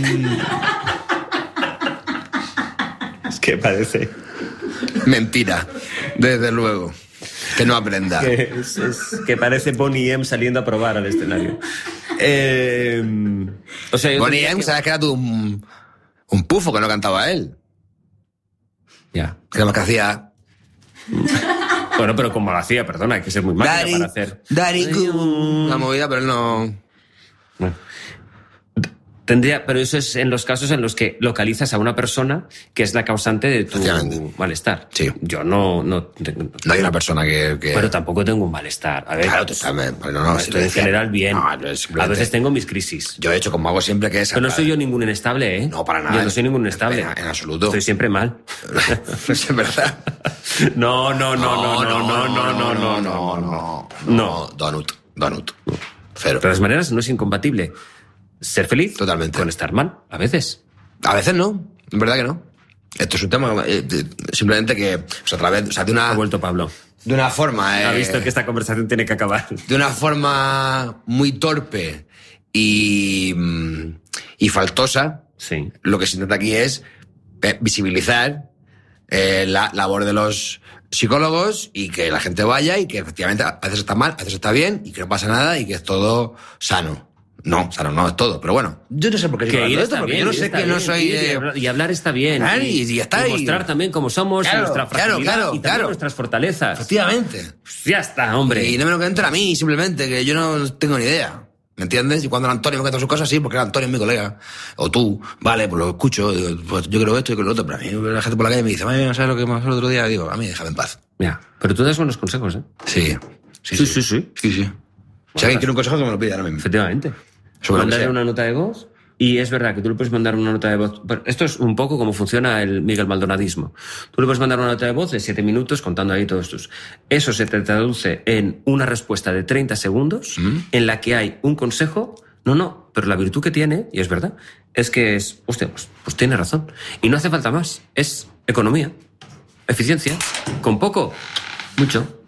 Es que parece... Mentira, desde luego. Que no aprenda. Que, es, es- que parece Bonnie M saliendo a probar al escenario. Eh, o sea, yo Bonnie tendría M, que- sabes que era tú un, un pufo que no cantaba él. Ya. Que además que hacía... Bueno, pero como lo hacía, perdona, hay que ser muy máquina Daddy, para hacer... Daddy, Goo. La movida, pero él no... Bueno. Tendría, pero eso es en los casos en los que localizas a una persona que es la causante de tu Efectivamente. malestar. Sí. Yo no, no, No hay una persona que... que... pero tampoco tengo un malestar. A ver, Claro, tú también. Pero no, estoy en estoy- general bien. No, no, es A simplemente- veces tengo mis crisis. Yo he hecho como hago siempre que es... Pero no soy yo ningún inestable, ¿eh? No, para nada. Yo no soy ningún inestable. En, en absoluto. Estoy siempre mal. Es verdad. No, no, no, no, no, no, no, no, no, no, no. No. Donut, donut. Cero. De todas maneras, no es incompatible ser feliz Totalmente. con estar mal, a veces. A veces no, en verdad que no. Esto es un tema eh, de- simplemente que, o sea, a través, o sea, de Ha una, vuelto Pablo. de una forma, eh, Ha visto que esta conversación tiene que acabar. de una forma muy torpe y, mm, y faltosa, Sí. lo que se intenta aquí es eh, visibilizar eh, la labor de los psicólogos y que la gente vaya y que efectivamente a veces está mal, a veces está bien y que no pasa nada y que es todo sano. No, sano no es todo, pero bueno, yo no sé por qué sigo Que ir hablando de está esto, porque bien, yo no ir sé está que no bien, soy... ir y, eh, hablar, y hablar está bien. Claro, y ya está, Y y- mostrar también cómo somos Claro, y nuestra claro, fragilidad claro, y también claro. nuestras fortalezas. Efectivamente. Ya está, hombre. Y no me lo que entra a mí, simplemente, que yo no tengo ni idea. ¿Me entiendes? Y cuando el Antonio me cuenta sus cosas, sí, porque el Antonio es mi colega. O tú, vale, pues lo escucho, digo, pues yo creo esto y creo lo otro, pero a mí la gente por la calle me dice, "Mami, ¿no sabes lo que me pasó el otro día?" Digo, a mí déjame en paz. Ya, pero tú das buenos consejos, ¿eh? Sí. Sí, Sí, sí. sí, sí. Sí, sí. Si alguien quiere un consejo, que me lo pide ahora mismo. Efectivamente. Sobre lo que Mandarle sea. una nota de voz. Y es verdad que tú le puedes mandar una nota de voz. Pero esto es un poco como funciona el Miguel Maldonadismo. Tú le puedes mandar una nota de voz de siete minutos contando ahí todos tus. Eso se te traduce en una respuesta de treinta segundos en la que hay un consejo. No, no, pero la virtud que tiene, y es verdad, es que es. Hostia, pues, pues tiene razón. Y no hace falta más. Es economía, eficiencia, con poco, mucho.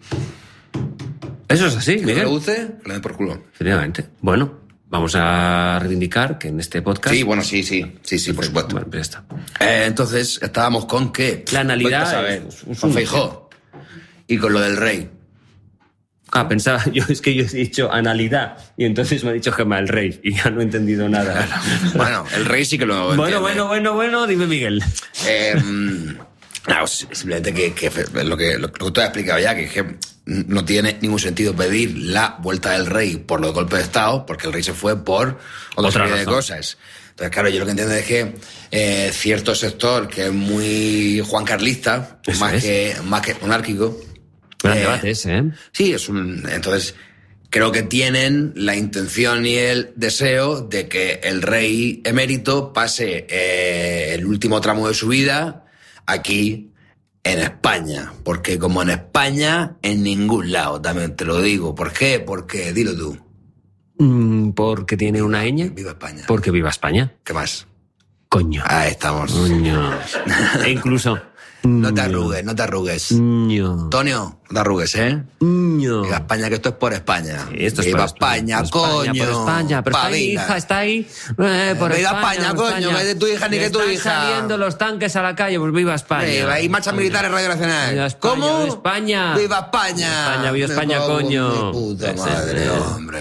Eso es así, Que no le Miguel. guste, que le den por culo. Efectivamente. Bueno, vamos a reivindicar que en este podcast... Sí, bueno, sí, sí. Sí, sí, por supuesto. Bueno, pues ya está. Eh, entonces, estábamos con que... La analidad Vete a saber, es- es con un- Feijóo. Y con lo del rey. Ah, pensaba, yo es que yo he dicho analidad y entonces me ha dicho Gemma el rey y ya no he entendido nada. Bueno, el rey sí que lo bueno, entiende. bueno, bueno, bueno, dime Miguel. Eh, no, simplemente que, que lo, que, lo que tú has explicado ya, que, es que no tiene ningún sentido pedir la vuelta del rey por los golpes de Estado, porque el rey se fue por otra, Otra serie de razón. cosas. Entonces, claro, yo lo que entiendo es que eh, cierto sector que es muy Juan Carlista, Eso más es. que, más que monárquico. Gran eh, debate ese, ¿eh? Sí, es un. Entonces, creo que tienen la intención y el deseo de que el rey emérito pase eh, el último tramo de su vida aquí en España. Porque como en España, en ningún lado, también te lo digo. ¿Por qué? Porque, dilo tú. Mm, Porque tiene una ñ. Viva España. Porque viva España. ¿Qué más? Coño. Ahí estamos. Coño. E incluso No te arrugues, no te arrugues. No. Antonio, no te arrugues, ¿eh? No. Viva España, que esto es por España. Sí, esto es Viva por España, por coño. España, por España. Pero está ahí, hija, está ahí. Eh, por Viva España, España, por coño, que de tu hija ni que tu Están hija. saliendo los tanques a la calle, pues viva España. Viva, hay marchas militares Radio Nacional. Viva España, ¿Cómo? viva España. Viva España. Viva España, viva España, Me cago en coño. mi puta Ese, madre, eh. hombre.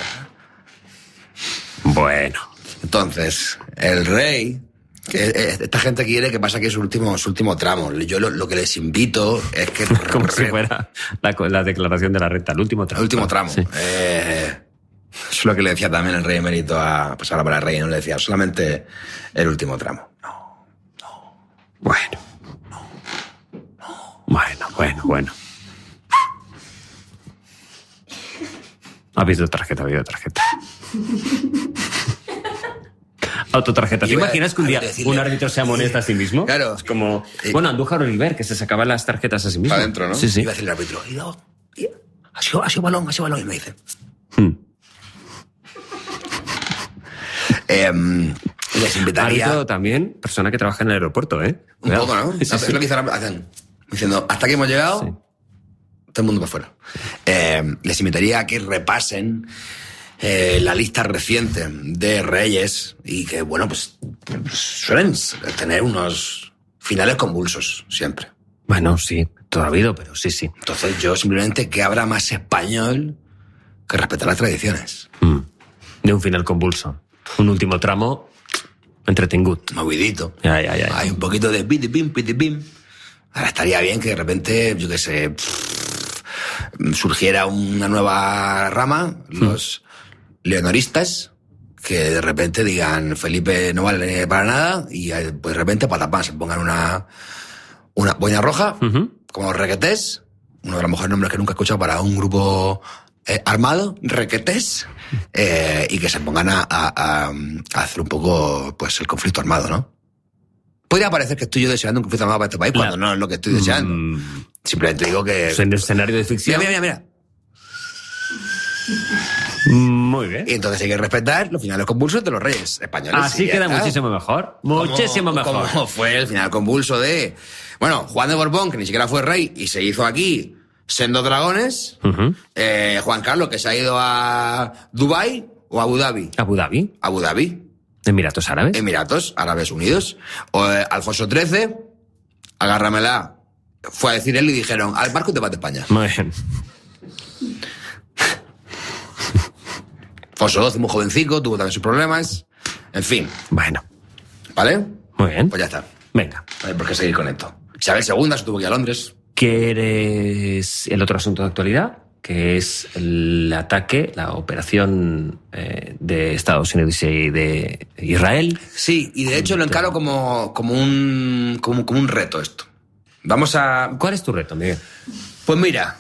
Bueno. Entonces, el rey, que eh, esta gente quiere que pasa aquí su último, su último tramo. Yo lo, lo que les invito es que... Como si fuera la, la declaración de la renta, el último tramo. El último tramo. Sí. Eh, eso es lo que le decía también el rey emérito a... Pues ahora para el rey, no le decía solamente el último tramo. No, no. Bueno. No, no. Bueno, bueno, bueno. Ha habido tarjeta, ha habido tarjeta. Autotarjeta. ¿Te imaginas que un día decirle, un árbitro se amonesta a sí mismo? Claro. Es como, eh, bueno, Andújar Oliver, que se sacaba las tarjetas a sí mismo. Para adentro, ¿no? Sí, sí. Iba a decirle al árbitro, y no, y, ha sido, ha sido balón, ha sido balón, y me dice. Hmm. eh, les invitaría... Árbitro también, persona que trabaja en el aeropuerto, ¿eh? Un Cuidado. poco, ¿no? Sí, Es sí. lo que hacen. Diciendo, hasta aquí hemos llegado, sí. Todo el mundo para afuera. Eh, les invitaría a que repasen Eh, la lista reciente de reyes y que, bueno, pues, pues suelen tener unos finales convulsos siempre. Bueno, sí, todo ha habido, pero sí, sí. Entonces yo simplemente que habrá más español que respetar las tradiciones. Mm. De un final convulso. Un último tramo entretengut. Movidito. Ya, ya, ya. Hay un poquito de pitipim, pitipim. Ahora estaría bien que de repente, yo qué sé, pff, surgiera una nueva rama, los... Mm. leonoristas, que de repente digan Felipe no vale para nada y pues de repente patapán se pongan una una boina roja, uh-huh. como los requetés, uno de los mejores nombres que nunca he escuchado para un grupo eh, armado, requetés, eh, y que se pongan a, a, a hacer un poco pues el conflicto armado, ¿no? Podría parecer que estoy yo deseando un conflicto armado para este país, claro. Cuando no es lo que estoy deseando. Mm. Simplemente digo que... En el escenario de ficción. Mira, mira, mira. Muy bien. Y entonces hay que respetar los finales convulsos de los reyes españoles. Así queda está. muchísimo mejor. Muchísimo como, mejor. Como fue el final convulso de... Bueno, Juan de Borbón, que ni siquiera fue rey, y se hizo aquí Sendo Dragones. Uh-huh. Eh, Juan Carlos, que se ha ido a Dubái o Abu Dhabi. Abu Dhabi. Abu Dhabi. Emiratos Árabes. Emiratos Árabes Unidos. O, eh, Alfonso trece, agárramela. Fue a decir él y dijeron, al barco te vas de España. Muy bien. Alfonso doce, muy jovencico, tuvo también sus problemas. En fin. Bueno. ¿Vale? Muy bien. Pues ya está. Venga. No hay por qué seguir con esto. Isabel segunda se tuvo que ir a Londres. ¿Quieres el otro asunto de actualidad? Que es el ataque, la operación eh, de Estados Unidos y de Israel. Sí, y de hecho lo encaro como, como, un, como, como un reto esto. Vamos a... ¿Cuál es tu reto, Miguel? Pues mira,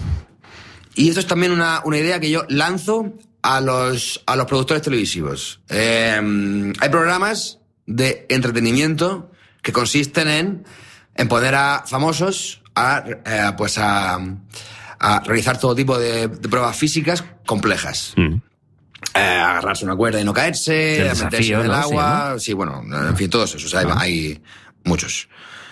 y esto es también una, una idea que yo lanzo a los, a los productores televisivos. Eh, hay programas de entretenimiento que consisten en, en poner a famosos a, eh, pues a, a realizar todo tipo de, de pruebas físicas complejas. Mm. Eh, agarrarse una cuerda y no caerse, el meterse desafío, en el ¿no? agua... Sí, sí, bueno, en fin, todos esos. O sea, ah. hay muchos.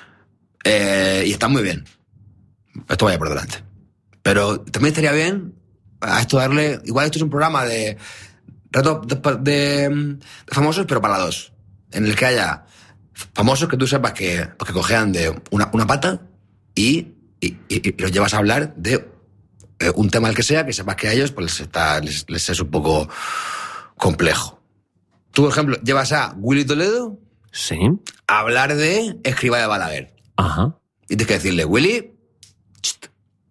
Eh, y están muy bien. Esto vaya por delante. Pero también estaría bien a esto darle... Igual esto es un programa de reto de, de, de famosos, pero para dos. En el que haya famosos que tú sepas que, que cojean de una, una pata y, y, y, y los llevas a hablar de eh, un tema el que sea, que sepas que a ellos pues les, está, les, les es un poco complejo. Tú, por ejemplo, llevas a Willy Toledo sí. a hablar de Escrivá de Balaguer. Ajá. Y tienes que decirle, Willy, chst,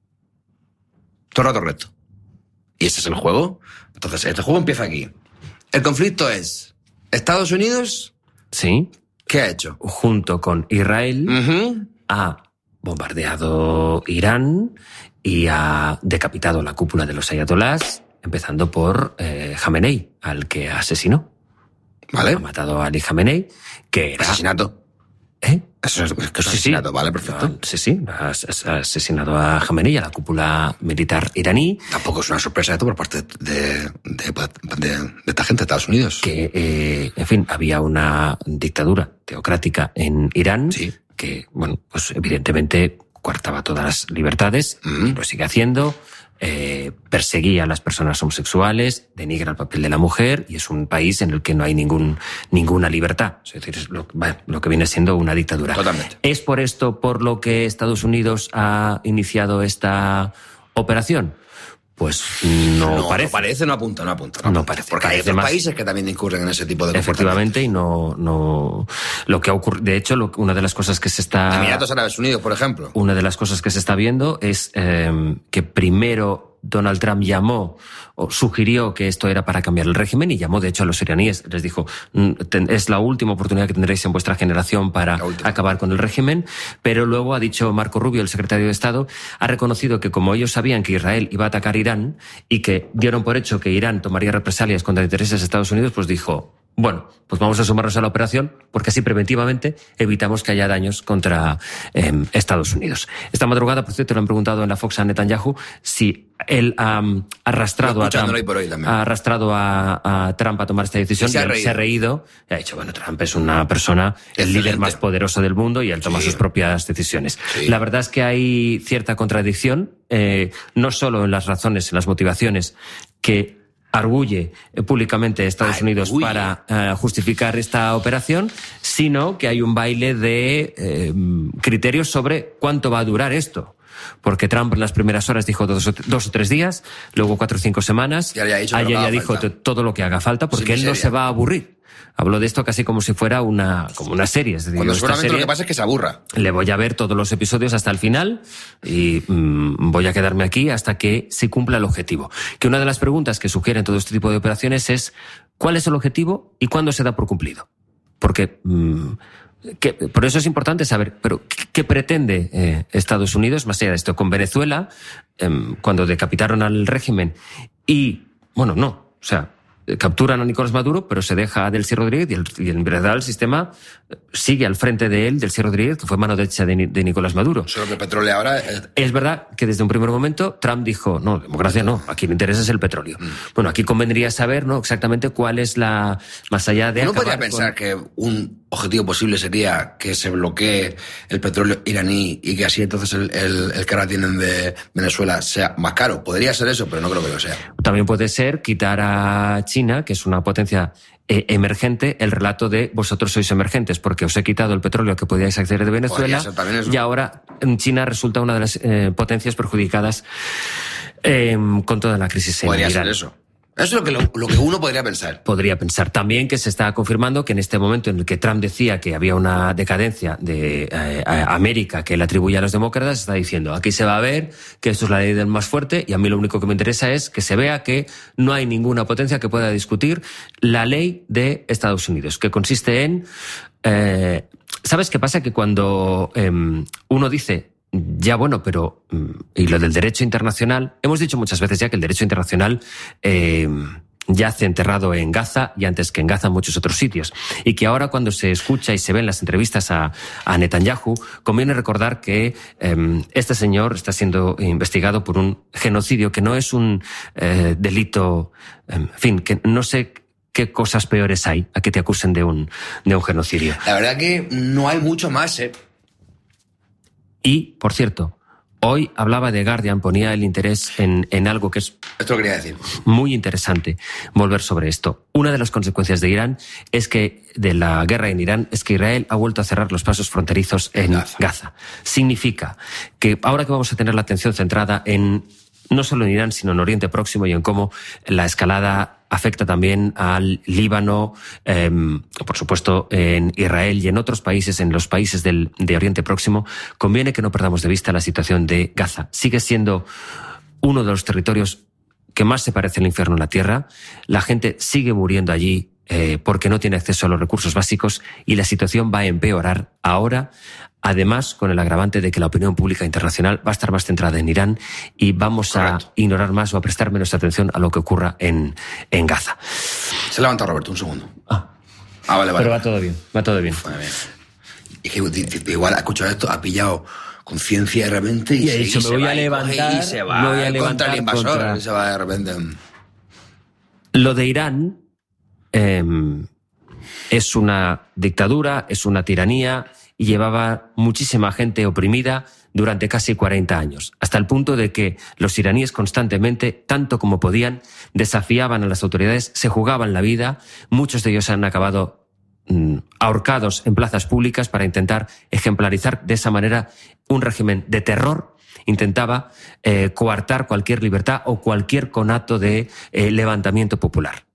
todo el rato recto. Y ese es el juego. Entonces, este juego empieza aquí. El conflicto es Estados Unidos... Sí. ¿Qué ha hecho? Junto con Israel, uh-huh. ha bombardeado Irán y ha decapitado la cúpula de los ayatolás, empezando por eh, Jamenei, al que asesinó. Vale. Ha matado a Ali Jamenei, que era... Asesinato. ¿Eh? Eso es, que es sí, asesinato, sí. Vale, perfecto. Sí, sí, ha asesinado a Jamenei, a la cúpula militar iraní. Tampoco es una sorpresa esto por parte de, de, de, de, de esta gente de Estados Unidos. Que, eh, en fin, había una dictadura teocrática en Irán sí. que, bueno, pues evidentemente coartaba todas las libertades, mm. y lo sigue haciendo, eh, perseguía a las personas homosexuales, denigra el papel de la mujer, y es un país en el que no hay ningún ninguna libertad. Es decir, es lo, bueno, lo que viene siendo una dictadura. Totalmente. ¿Es por esto por lo que Estados Unidos ha iniciado esta operación? Pues no, no parece. No parece, no apunta, no apunta. No, no apunta, parece. Porque hay otros Además, países que también incurren en ese tipo de comportamientos. Efectivamente, y no, no, lo que ha ocurrido, de hecho, lo, una de las cosas que se está... Emiratos Árabes Unidos, por ejemplo. Una de las cosas que se está viendo es eh, que primero Donald Trump llamó o sugirió que esto era para cambiar el régimen, y llamó de hecho a los iraníes, les dijo, es la última oportunidad que tendréis en vuestra generación para acabar con el régimen. Pero luego ha dicho Marco Rubio, el secretario de Estado, ha reconocido que como ellos sabían que Israel iba a atacar Irán y que dieron por hecho que Irán tomaría represalias contra intereses de Estados Unidos, pues dijo, bueno, pues vamos a sumarnos a la operación, porque así preventivamente evitamos que haya daños contra eh, Estados Unidos. Esta madrugada, por cierto, le han preguntado en la Fox a Netanyahu si él ha um, arrastrado, a Trump, por hoy también. ha arrastrado a, a Trump a tomar esta decisión. Se ha, y se ha reído. Y ha dicho, bueno, Trump es una persona, Excelente. el líder más poderoso del mundo, y él toma sí. sus propias decisiones. Sí. La verdad es que hay cierta contradicción, eh, no solo en las razones, en las motivaciones que arguye públicamente Estados Ay, Unidos uy. para uh, justificar esta operación, sino que hay un baile de eh, criterios sobre cuánto va a durar esto. Porque Trump en las primeras horas dijo dos o, dos o tres días, luego cuatro o cinco semanas, ya dicho ayer ya dijo falta. todo lo que haga falta, porque él no se va a aburrir. Habló de esto casi como si fuera una, como una serie. Es decir, Cuando seguramente serie, lo que pasa es que se aburra. Le voy a ver todos los episodios hasta el final y mmm, voy a quedarme aquí hasta que se cumpla el objetivo. Que una de las preguntas que sugieren todo este tipo de operaciones es ¿cuál es el objetivo y cuándo se da por cumplido? Porque mmm, que, por eso es importante saber, pero ¿qué, qué pretende eh, Estados Unidos más allá de esto? Con Venezuela, eh, cuando decapitaron al régimen y, bueno, no, o sea, capturan a Nicolás Maduro, pero se deja a Delcy Rodríguez y, el, y en verdad el sistema sigue al frente de él, Delcy Rodríguez, que fue mano derecha de, de Nicolás Maduro. Solo que el petróleo ahora... Es... es verdad que desde un primer momento Trump dijo, no, democracia no, aquí me interesa es el petróleo. Mm. Bueno, aquí convendría saber, ¿no?, exactamente cuál es la... más allá de... Uno podría pensar con... que un objetivo posible sería que se bloquee el petróleo iraní y que así entonces el, el, el que ahora tienen de Venezuela sea más caro. Podría ser eso, pero no creo que lo sea. También puede ser quitar a China, que es una potencia eh, emergente, el relato de vosotros sois emergentes porque os he quitado el petróleo que podíais acceder de Venezuela y ahora China resulta una de las eh, potencias perjudicadas eh, con toda la crisis en Podría Irán. ser eso. Eso es lo que, lo, lo que uno podría pensar. Podría pensar también que se está confirmando que en este momento en el que Trump decía que había una decadencia de eh, América que le atribuye a los demócratas, está diciendo aquí se va a ver que esto es la ley del más fuerte y a mí lo único que me interesa es que se vea que no hay ninguna potencia que pueda discutir la ley de Estados Unidos, que consiste en... Eh, ¿Sabes qué pasa? Que cuando eh, uno dice... Ya bueno, pero y lo del derecho internacional, hemos dicho muchas veces ya que el derecho internacional eh, yace enterrado en Gaza y antes que en Gaza en muchos otros sitios. Y que ahora cuando se escucha y se ven las entrevistas a, a Netanyahu, conviene recordar que eh, este señor está siendo investigado por un genocidio que no es un eh, delito, en fin, que no sé qué cosas peores hay a que te acusen de un, de un genocidio. La verdad que no hay mucho más, ¿eh? Y, por cierto, hoy hablaba de Guardian, ponía el interés en, en algo que es esto quería decir. Muy interesante volver sobre esto. Una de las consecuencias de Irán es que, de la guerra en Irán, es que Israel ha vuelto a cerrar los pasos fronterizos en Gaza. Gaza. Significa que ahora que vamos a tener la atención centrada en no solo en Irán, sino en Oriente Próximo y en cómo la escalada afecta también al Líbano, eh, por supuesto en Israel y en otros países, en los países del, de Oriente Próximo, conviene que no perdamos de vista la situación de Gaza. Sigue siendo uno de los territorios que más se parece al infierno en la tierra. La gente sigue muriendo allí eh, porque no tiene acceso a los recursos básicos y la situación va a empeorar ahora. Además, con el agravante de que la opinión pública internacional va a estar más centrada en Irán y vamos Correcto. a ignorar más o a prestar menos atención a lo que ocurra en, en Gaza. Se levanta Roberto, un segundo. Ah, ah vale, vale. Pero va todo bien, va todo bien. Vale, bien. Y que igual ha escuchado esto, ha pillado conciencia de repente y, y, se, dicho, y me voy va, a levantar, y se va me voy a levantar contra el invasor contra... y se va de repente. Lo de Irán eh, es una dictadura, es una tiranía y llevaba muchísima gente oprimida durante casi cuarenta años, hasta el punto de que los iraníes constantemente, tanto como podían, desafiaban a las autoridades, se jugaban la vida. Muchos de ellos han acabado mmm, ahorcados en plazas públicas para intentar ejemplarizar de esa manera un régimen de terror. Intentaba eh, coartar cualquier libertad o cualquier conato de eh, levantamiento popular.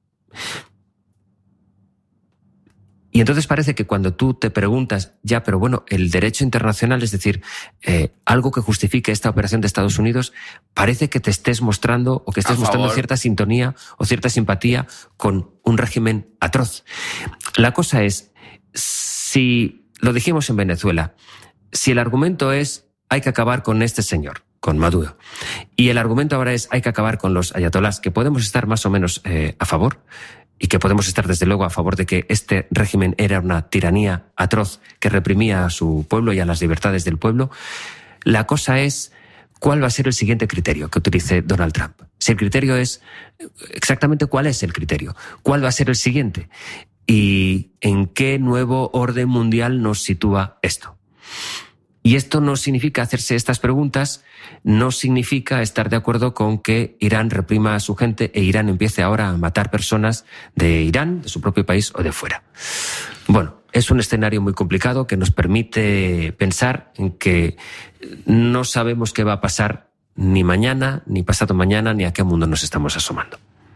Y entonces parece que cuando tú te preguntas, ya, pero bueno, el derecho internacional, es decir, eh, algo que justifique esta operación de Estados Unidos, parece que te estés mostrando o que estés mostrando cierta sintonía o cierta simpatía con un régimen atroz. La cosa es, si lo dijimos en Venezuela, si el argumento es hay que acabar con este señor, con Maduro, y el argumento ahora es hay que acabar con los ayatolás, que podemos estar más o menos eh, a favor, y que podemos estar desde luego a favor de que este régimen era una tiranía atroz que reprimía a su pueblo y a las libertades del pueblo, la cosa es cuál va a ser el siguiente criterio que utilice Donald Trump. Si el criterio es exactamente cuál es el criterio, cuál va a ser el siguiente y en qué nuevo orden mundial nos sitúa esto. Y esto no significa hacerse estas preguntas, no significa estar de acuerdo con que Irán reprima a su gente e Irán empiece ahora a matar personas de Irán, de su propio país o de fuera. Bueno, es un escenario muy complicado que nos permite pensar en que no sabemos qué va a pasar ni mañana, ni pasado mañana, ni a qué mundo nos estamos asomando.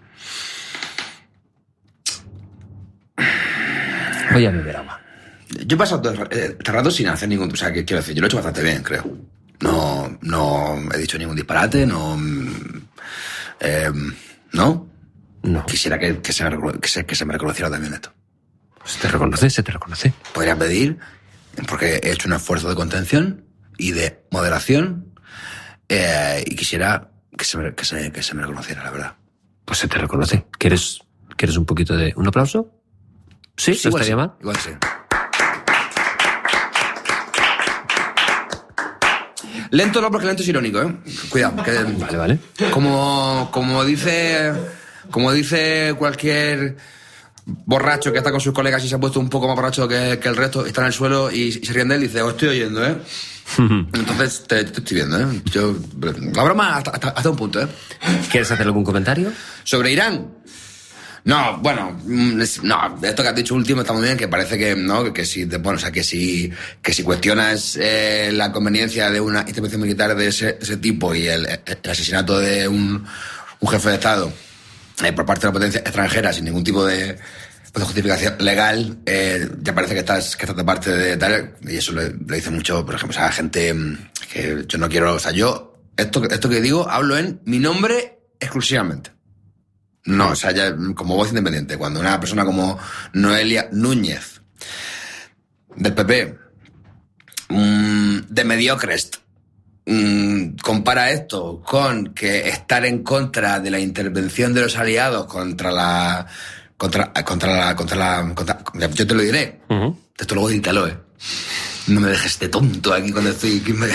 Voy a beber agua. Yo he pasado todo el rato sin hacer ningún... O sea, que quiero decir, yo lo he hecho bastante bien, creo. No, no he dicho ningún disparate, no... Eh, ¿No? No. Quisiera que, que, se me, que, se, que se me reconociera también esto. ¿Se te reconoce? ¿Se te reconoce? Podría pedir, porque he hecho un esfuerzo de contención y de moderación, eh, y quisiera que se, me, que, se, que se me reconociera, la verdad. Pues se te reconoce. ¿Quieres, ¿quieres un poquito de... un aplauso? ¿Sí? Sí, ¿No estaría sí, mal? Igual sí. Lento no, porque lento es irónico, ¿eh? Cuidado. Que, vale, vale. Como, como dice, como dice cualquier borracho que está con sus colegas y se ha puesto un poco más borracho que, que el resto, está en el suelo y, y se ríen de él y dice, os estoy oyendo, ¿eh? Entonces te, te estoy viendo, ¿eh? Yo, la broma hasta, hasta, hasta un punto, ¿eh? ¿Quieres hacer algún comentario? ¿Sobre Irán? No, bueno, no, esto que has dicho último está muy bien, que parece que, ¿no? Que si, bueno, o sea, que si, que si cuestionas eh, la conveniencia de una intervención militar de ese, ese tipo y el, el asesinato de un, un jefe de Estado eh, por parte de una potencia extranjera sin ningún tipo de, de justificación legal, eh, ya parece que estás, que estás de parte de tal, y eso le, le dice mucho, por ejemplo, a gente que yo no quiero, o sea, yo, esto, esto que digo, hablo en mi nombre exclusivamente. No, o sea, ya como voz independiente. Cuando una persona como Noelia Núñez, del P P, mmm, de mediocres, mmm, compara esto con que estar en contra de la intervención de los aliados contra la... Contra, contra la... Contra la contra, yo te lo diré. Uh-huh. Esto luego grítalo, ¿eh? No me dejes de tonto aquí cuando estoy... Me...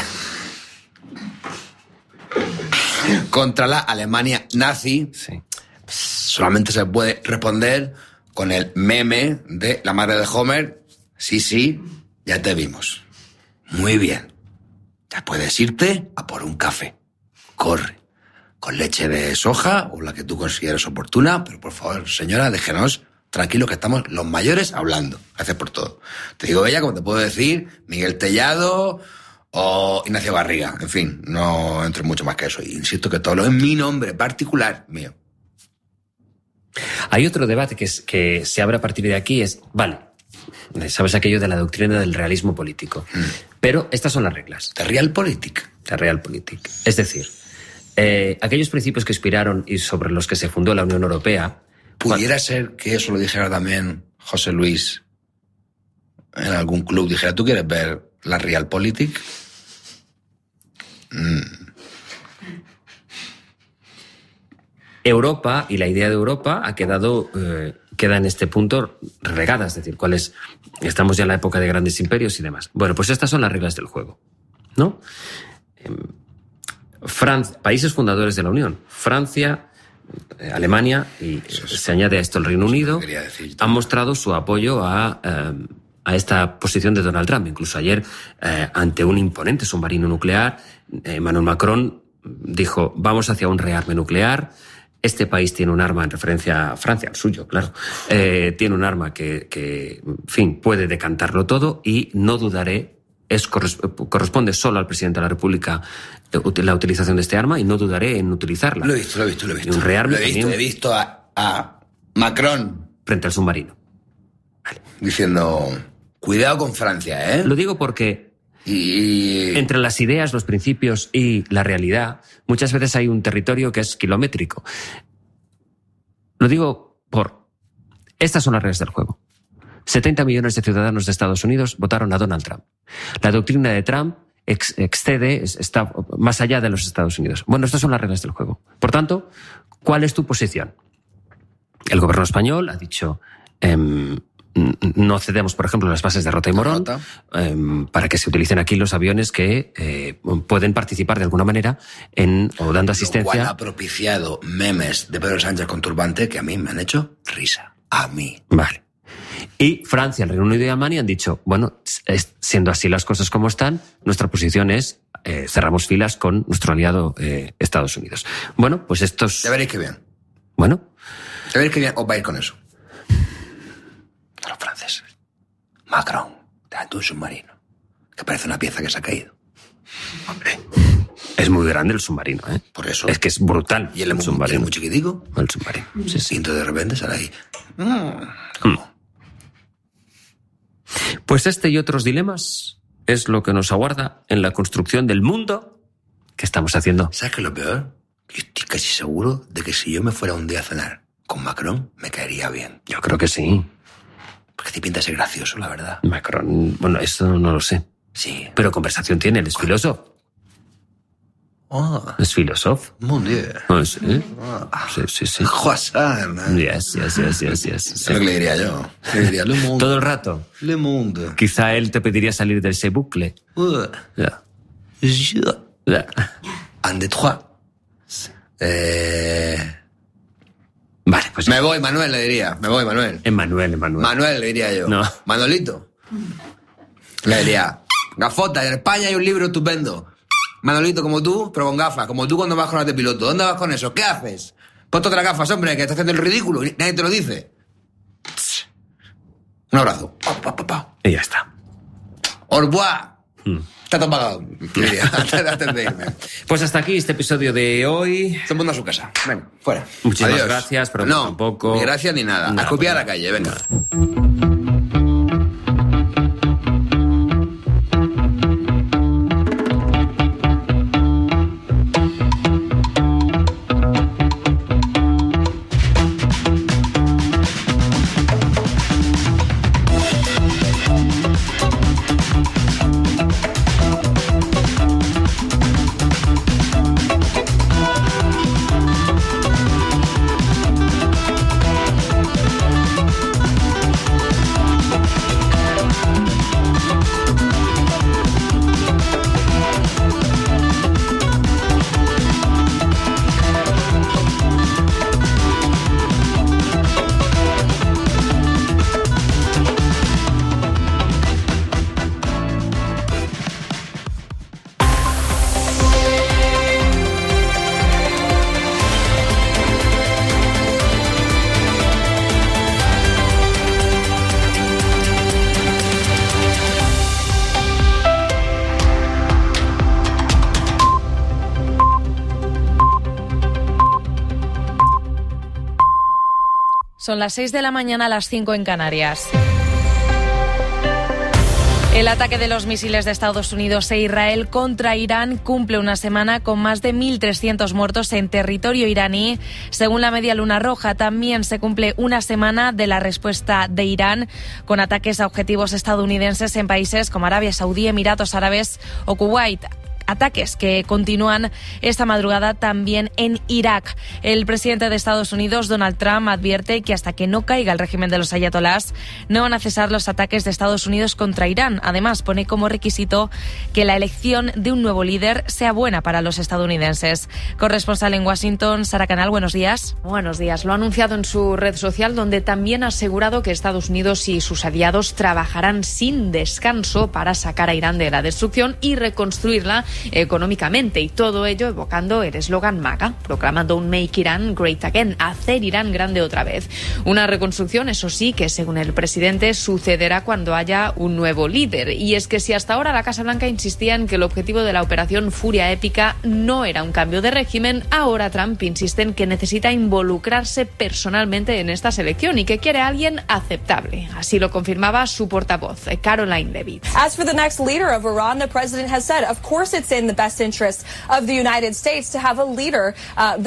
Contra la Alemania nazi. Sí. Solamente se puede responder con el meme de la madre de Homer. Sí, sí, ya te vimos. Muy bien. Ya puedes irte a por un café. Corre. Con leche de soja o la que tú consideres oportuna, pero por favor, señora, déjenos tranquilos que estamos los mayores hablando. Gracias por todo. Te digo ella, como te puedo decir, Miguel Tellado o Ignacio Barriga. En fin, no entro mucho más que eso. Insisto que todo lo es mi nombre particular mío. Hay otro debate que, es, que se abre a partir de aquí, es, vale, sabes aquello de la doctrina del realismo político, mm. pero estas son las reglas. De Realpolitik. De Realpolitik. Es decir, eh, aquellos principios que inspiraron y sobre los que se fundó la Unión Europea... ¿Pudiera cuando... ser que eso lo dijera también José Luis en algún club? Dijera, ¿tú quieres ver la Realpolitik? Mm. Europa y la idea de Europa ha quedado, eh, queda en este punto relegada, es decir, cuál es, estamos ya en la época de grandes imperios y demás. Bueno, pues estas son las reglas del juego, ¿no? Eh, Francia, países fundadores de la Unión, Francia, eh, Alemania y se añade a esto el Reino Unido, han mostrado su apoyo a, eh, a esta posición de Donald Trump. Incluso ayer, eh, ante un imponente submarino nuclear, Emmanuel Macron dijo, vamos hacia un rearme nuclear. Este país tiene un arma, en referencia a Francia, al suyo, claro, eh, tiene un arma que, que, en fin, puede decantarlo todo y no dudaré, es corresponde solo al presidente de la República la utilización de este arma y no dudaré en utilizarla. Lo he visto, lo he visto, lo he visto. Y un rearme lo he visto, también he visto a, a Macron frente al submarino. Vale. Diciendo, cuidado con Francia, ¿eh? Lo digo porque y... entre las ideas, los principios y la realidad, muchas veces hay un territorio que es kilométrico. Lo digo por... Estas son las reglas del juego. setenta millones de ciudadanos de Estados Unidos votaron a Donald Trump. La doctrina de Trump ex- excede, está más allá de los Estados Unidos. Bueno, estas son las reglas del juego. Por tanto, ¿cuál es tu posición? El gobierno español ha dicho... Eh, no cedemos, por ejemplo, las bases de Rota y Morón eh, para que se utilicen aquí los aviones que eh, pueden participar de alguna manera en o dando asistencia. Lo cual ha propiciado memes de Pedro Sánchez con turbante que a mí me han hecho risa. A mí. Vale. Y Francia, el Reino Unido y Alemania han dicho, bueno, es, siendo así las cosas como están, nuestra posición es eh, cerramos filas con nuestro aliado eh, Estados Unidos. Bueno, pues estos... Ya veréis que bien. Bueno. Ya veréis que bien os vais con eso. A los franceses. Macron, delante de un submarino, que parece una pieza que se ha caído. Hombre, es muy grande el submarino, ¿eh? Por eso. Es que es brutal. Y el, el submarino muy chiquitico. El submarino. Sí, sí. Y entonces de repente sale ahí. Mm. Pues este y otros dilemas es lo que nos aguarda en la construcción del mundo que estamos haciendo. ¿Sabes qué es lo peor? Yo estoy casi seguro de que si yo me fuera un día a cenar con Macron, me caería bien. Yo creo que sí. Porque te pinta ser gracioso, la verdad. Macron, bueno, eso no lo sé. Sí. Pero conversación tiene, él es filósofo. Ah. Es filósofo. Muy bien. Oh, sí. Ah. Sí, sí, sí. Croissant. Yes, yes, yes, yes, yes. Sí. Es lo que le diría yo. Le diría, Le Monde. Todo el rato. Le Monde. Quizá él te pediría salir de ese bucle. Uh. Yeah. Je. Yeah. Un, deux, trois. Eh... Vale, pues... Me voy, Manuel, le diría. Me voy, Manuel. Emanuel, Emanuel. Manuel, le diría yo. No. Manolito. Le diría, gafota, en España hay un libro estupendo. Manolito, como tú, pero con gafas. Como tú cuando vas con las de piloto. ¿Dónde vas con eso? ¿Qué haces? Ponte otras gafas, hombre, que estás haciendo el ridículo. Nadie te lo dice. Un abrazo. Pa, pa, pa, pa. Y ya está. Au revoir. Hmm. Está todo pagado. Diría, antes de irme. Pues hasta aquí este episodio de hoy. Todo el mundo a su casa. Venga, fuera. Muchísimas Adiós. gracias, pero no, tampoco... ni gracias ni nada. nada a copiar a la porque... calle, venga. Son las seis de la mañana, a las cinco en Canarias. El ataque de los misiles de Estados Unidos e Israel contra Irán cumple una semana con más de mil trescientos muertos en territorio iraní. Según la Media Luna Roja, también se cumple una semana de la respuesta de Irán con ataques a objetivos estadounidenses en países como Arabia Saudí, Emiratos Árabes o Kuwait. Ataques que continúan esta madrugada también en Irak. El presidente de Estados Unidos, Donald Trump, advierte que hasta que no caiga el régimen de los ayatolás, no van a cesar los ataques de Estados Unidos contra Irán. Además, pone como requisito que la elección de un nuevo líder sea buena para los estadounidenses. Corresponsal en Washington, Sara Canal, buenos días. Buenos días. Lo ha anunciado en su red social, donde también ha asegurado que Estados Unidos y sus aliados trabajarán sin descanso para sacar a Irán de la destrucción y reconstruirla económicamente. Y todo ello evocando el eslogan MAGA, proclamando un Make Iran Great Again, hacer Irán grande otra vez. Una reconstrucción, eso sí, que según el presidente sucederá cuando haya un nuevo líder. Y es que si hasta ahora la Casa Blanca insistía en que el objetivo de la operación Furia Épica no era un cambio de régimen, ahora Trump insiste en que necesita involucrarse personalmente en esta selección y que quiere a alguien aceptable. Así lo confirmaba su portavoz, Caroline Leavitt. As for the next leader of Iran, the president has said, of course it's in the best interest of the United States to have a leader uh,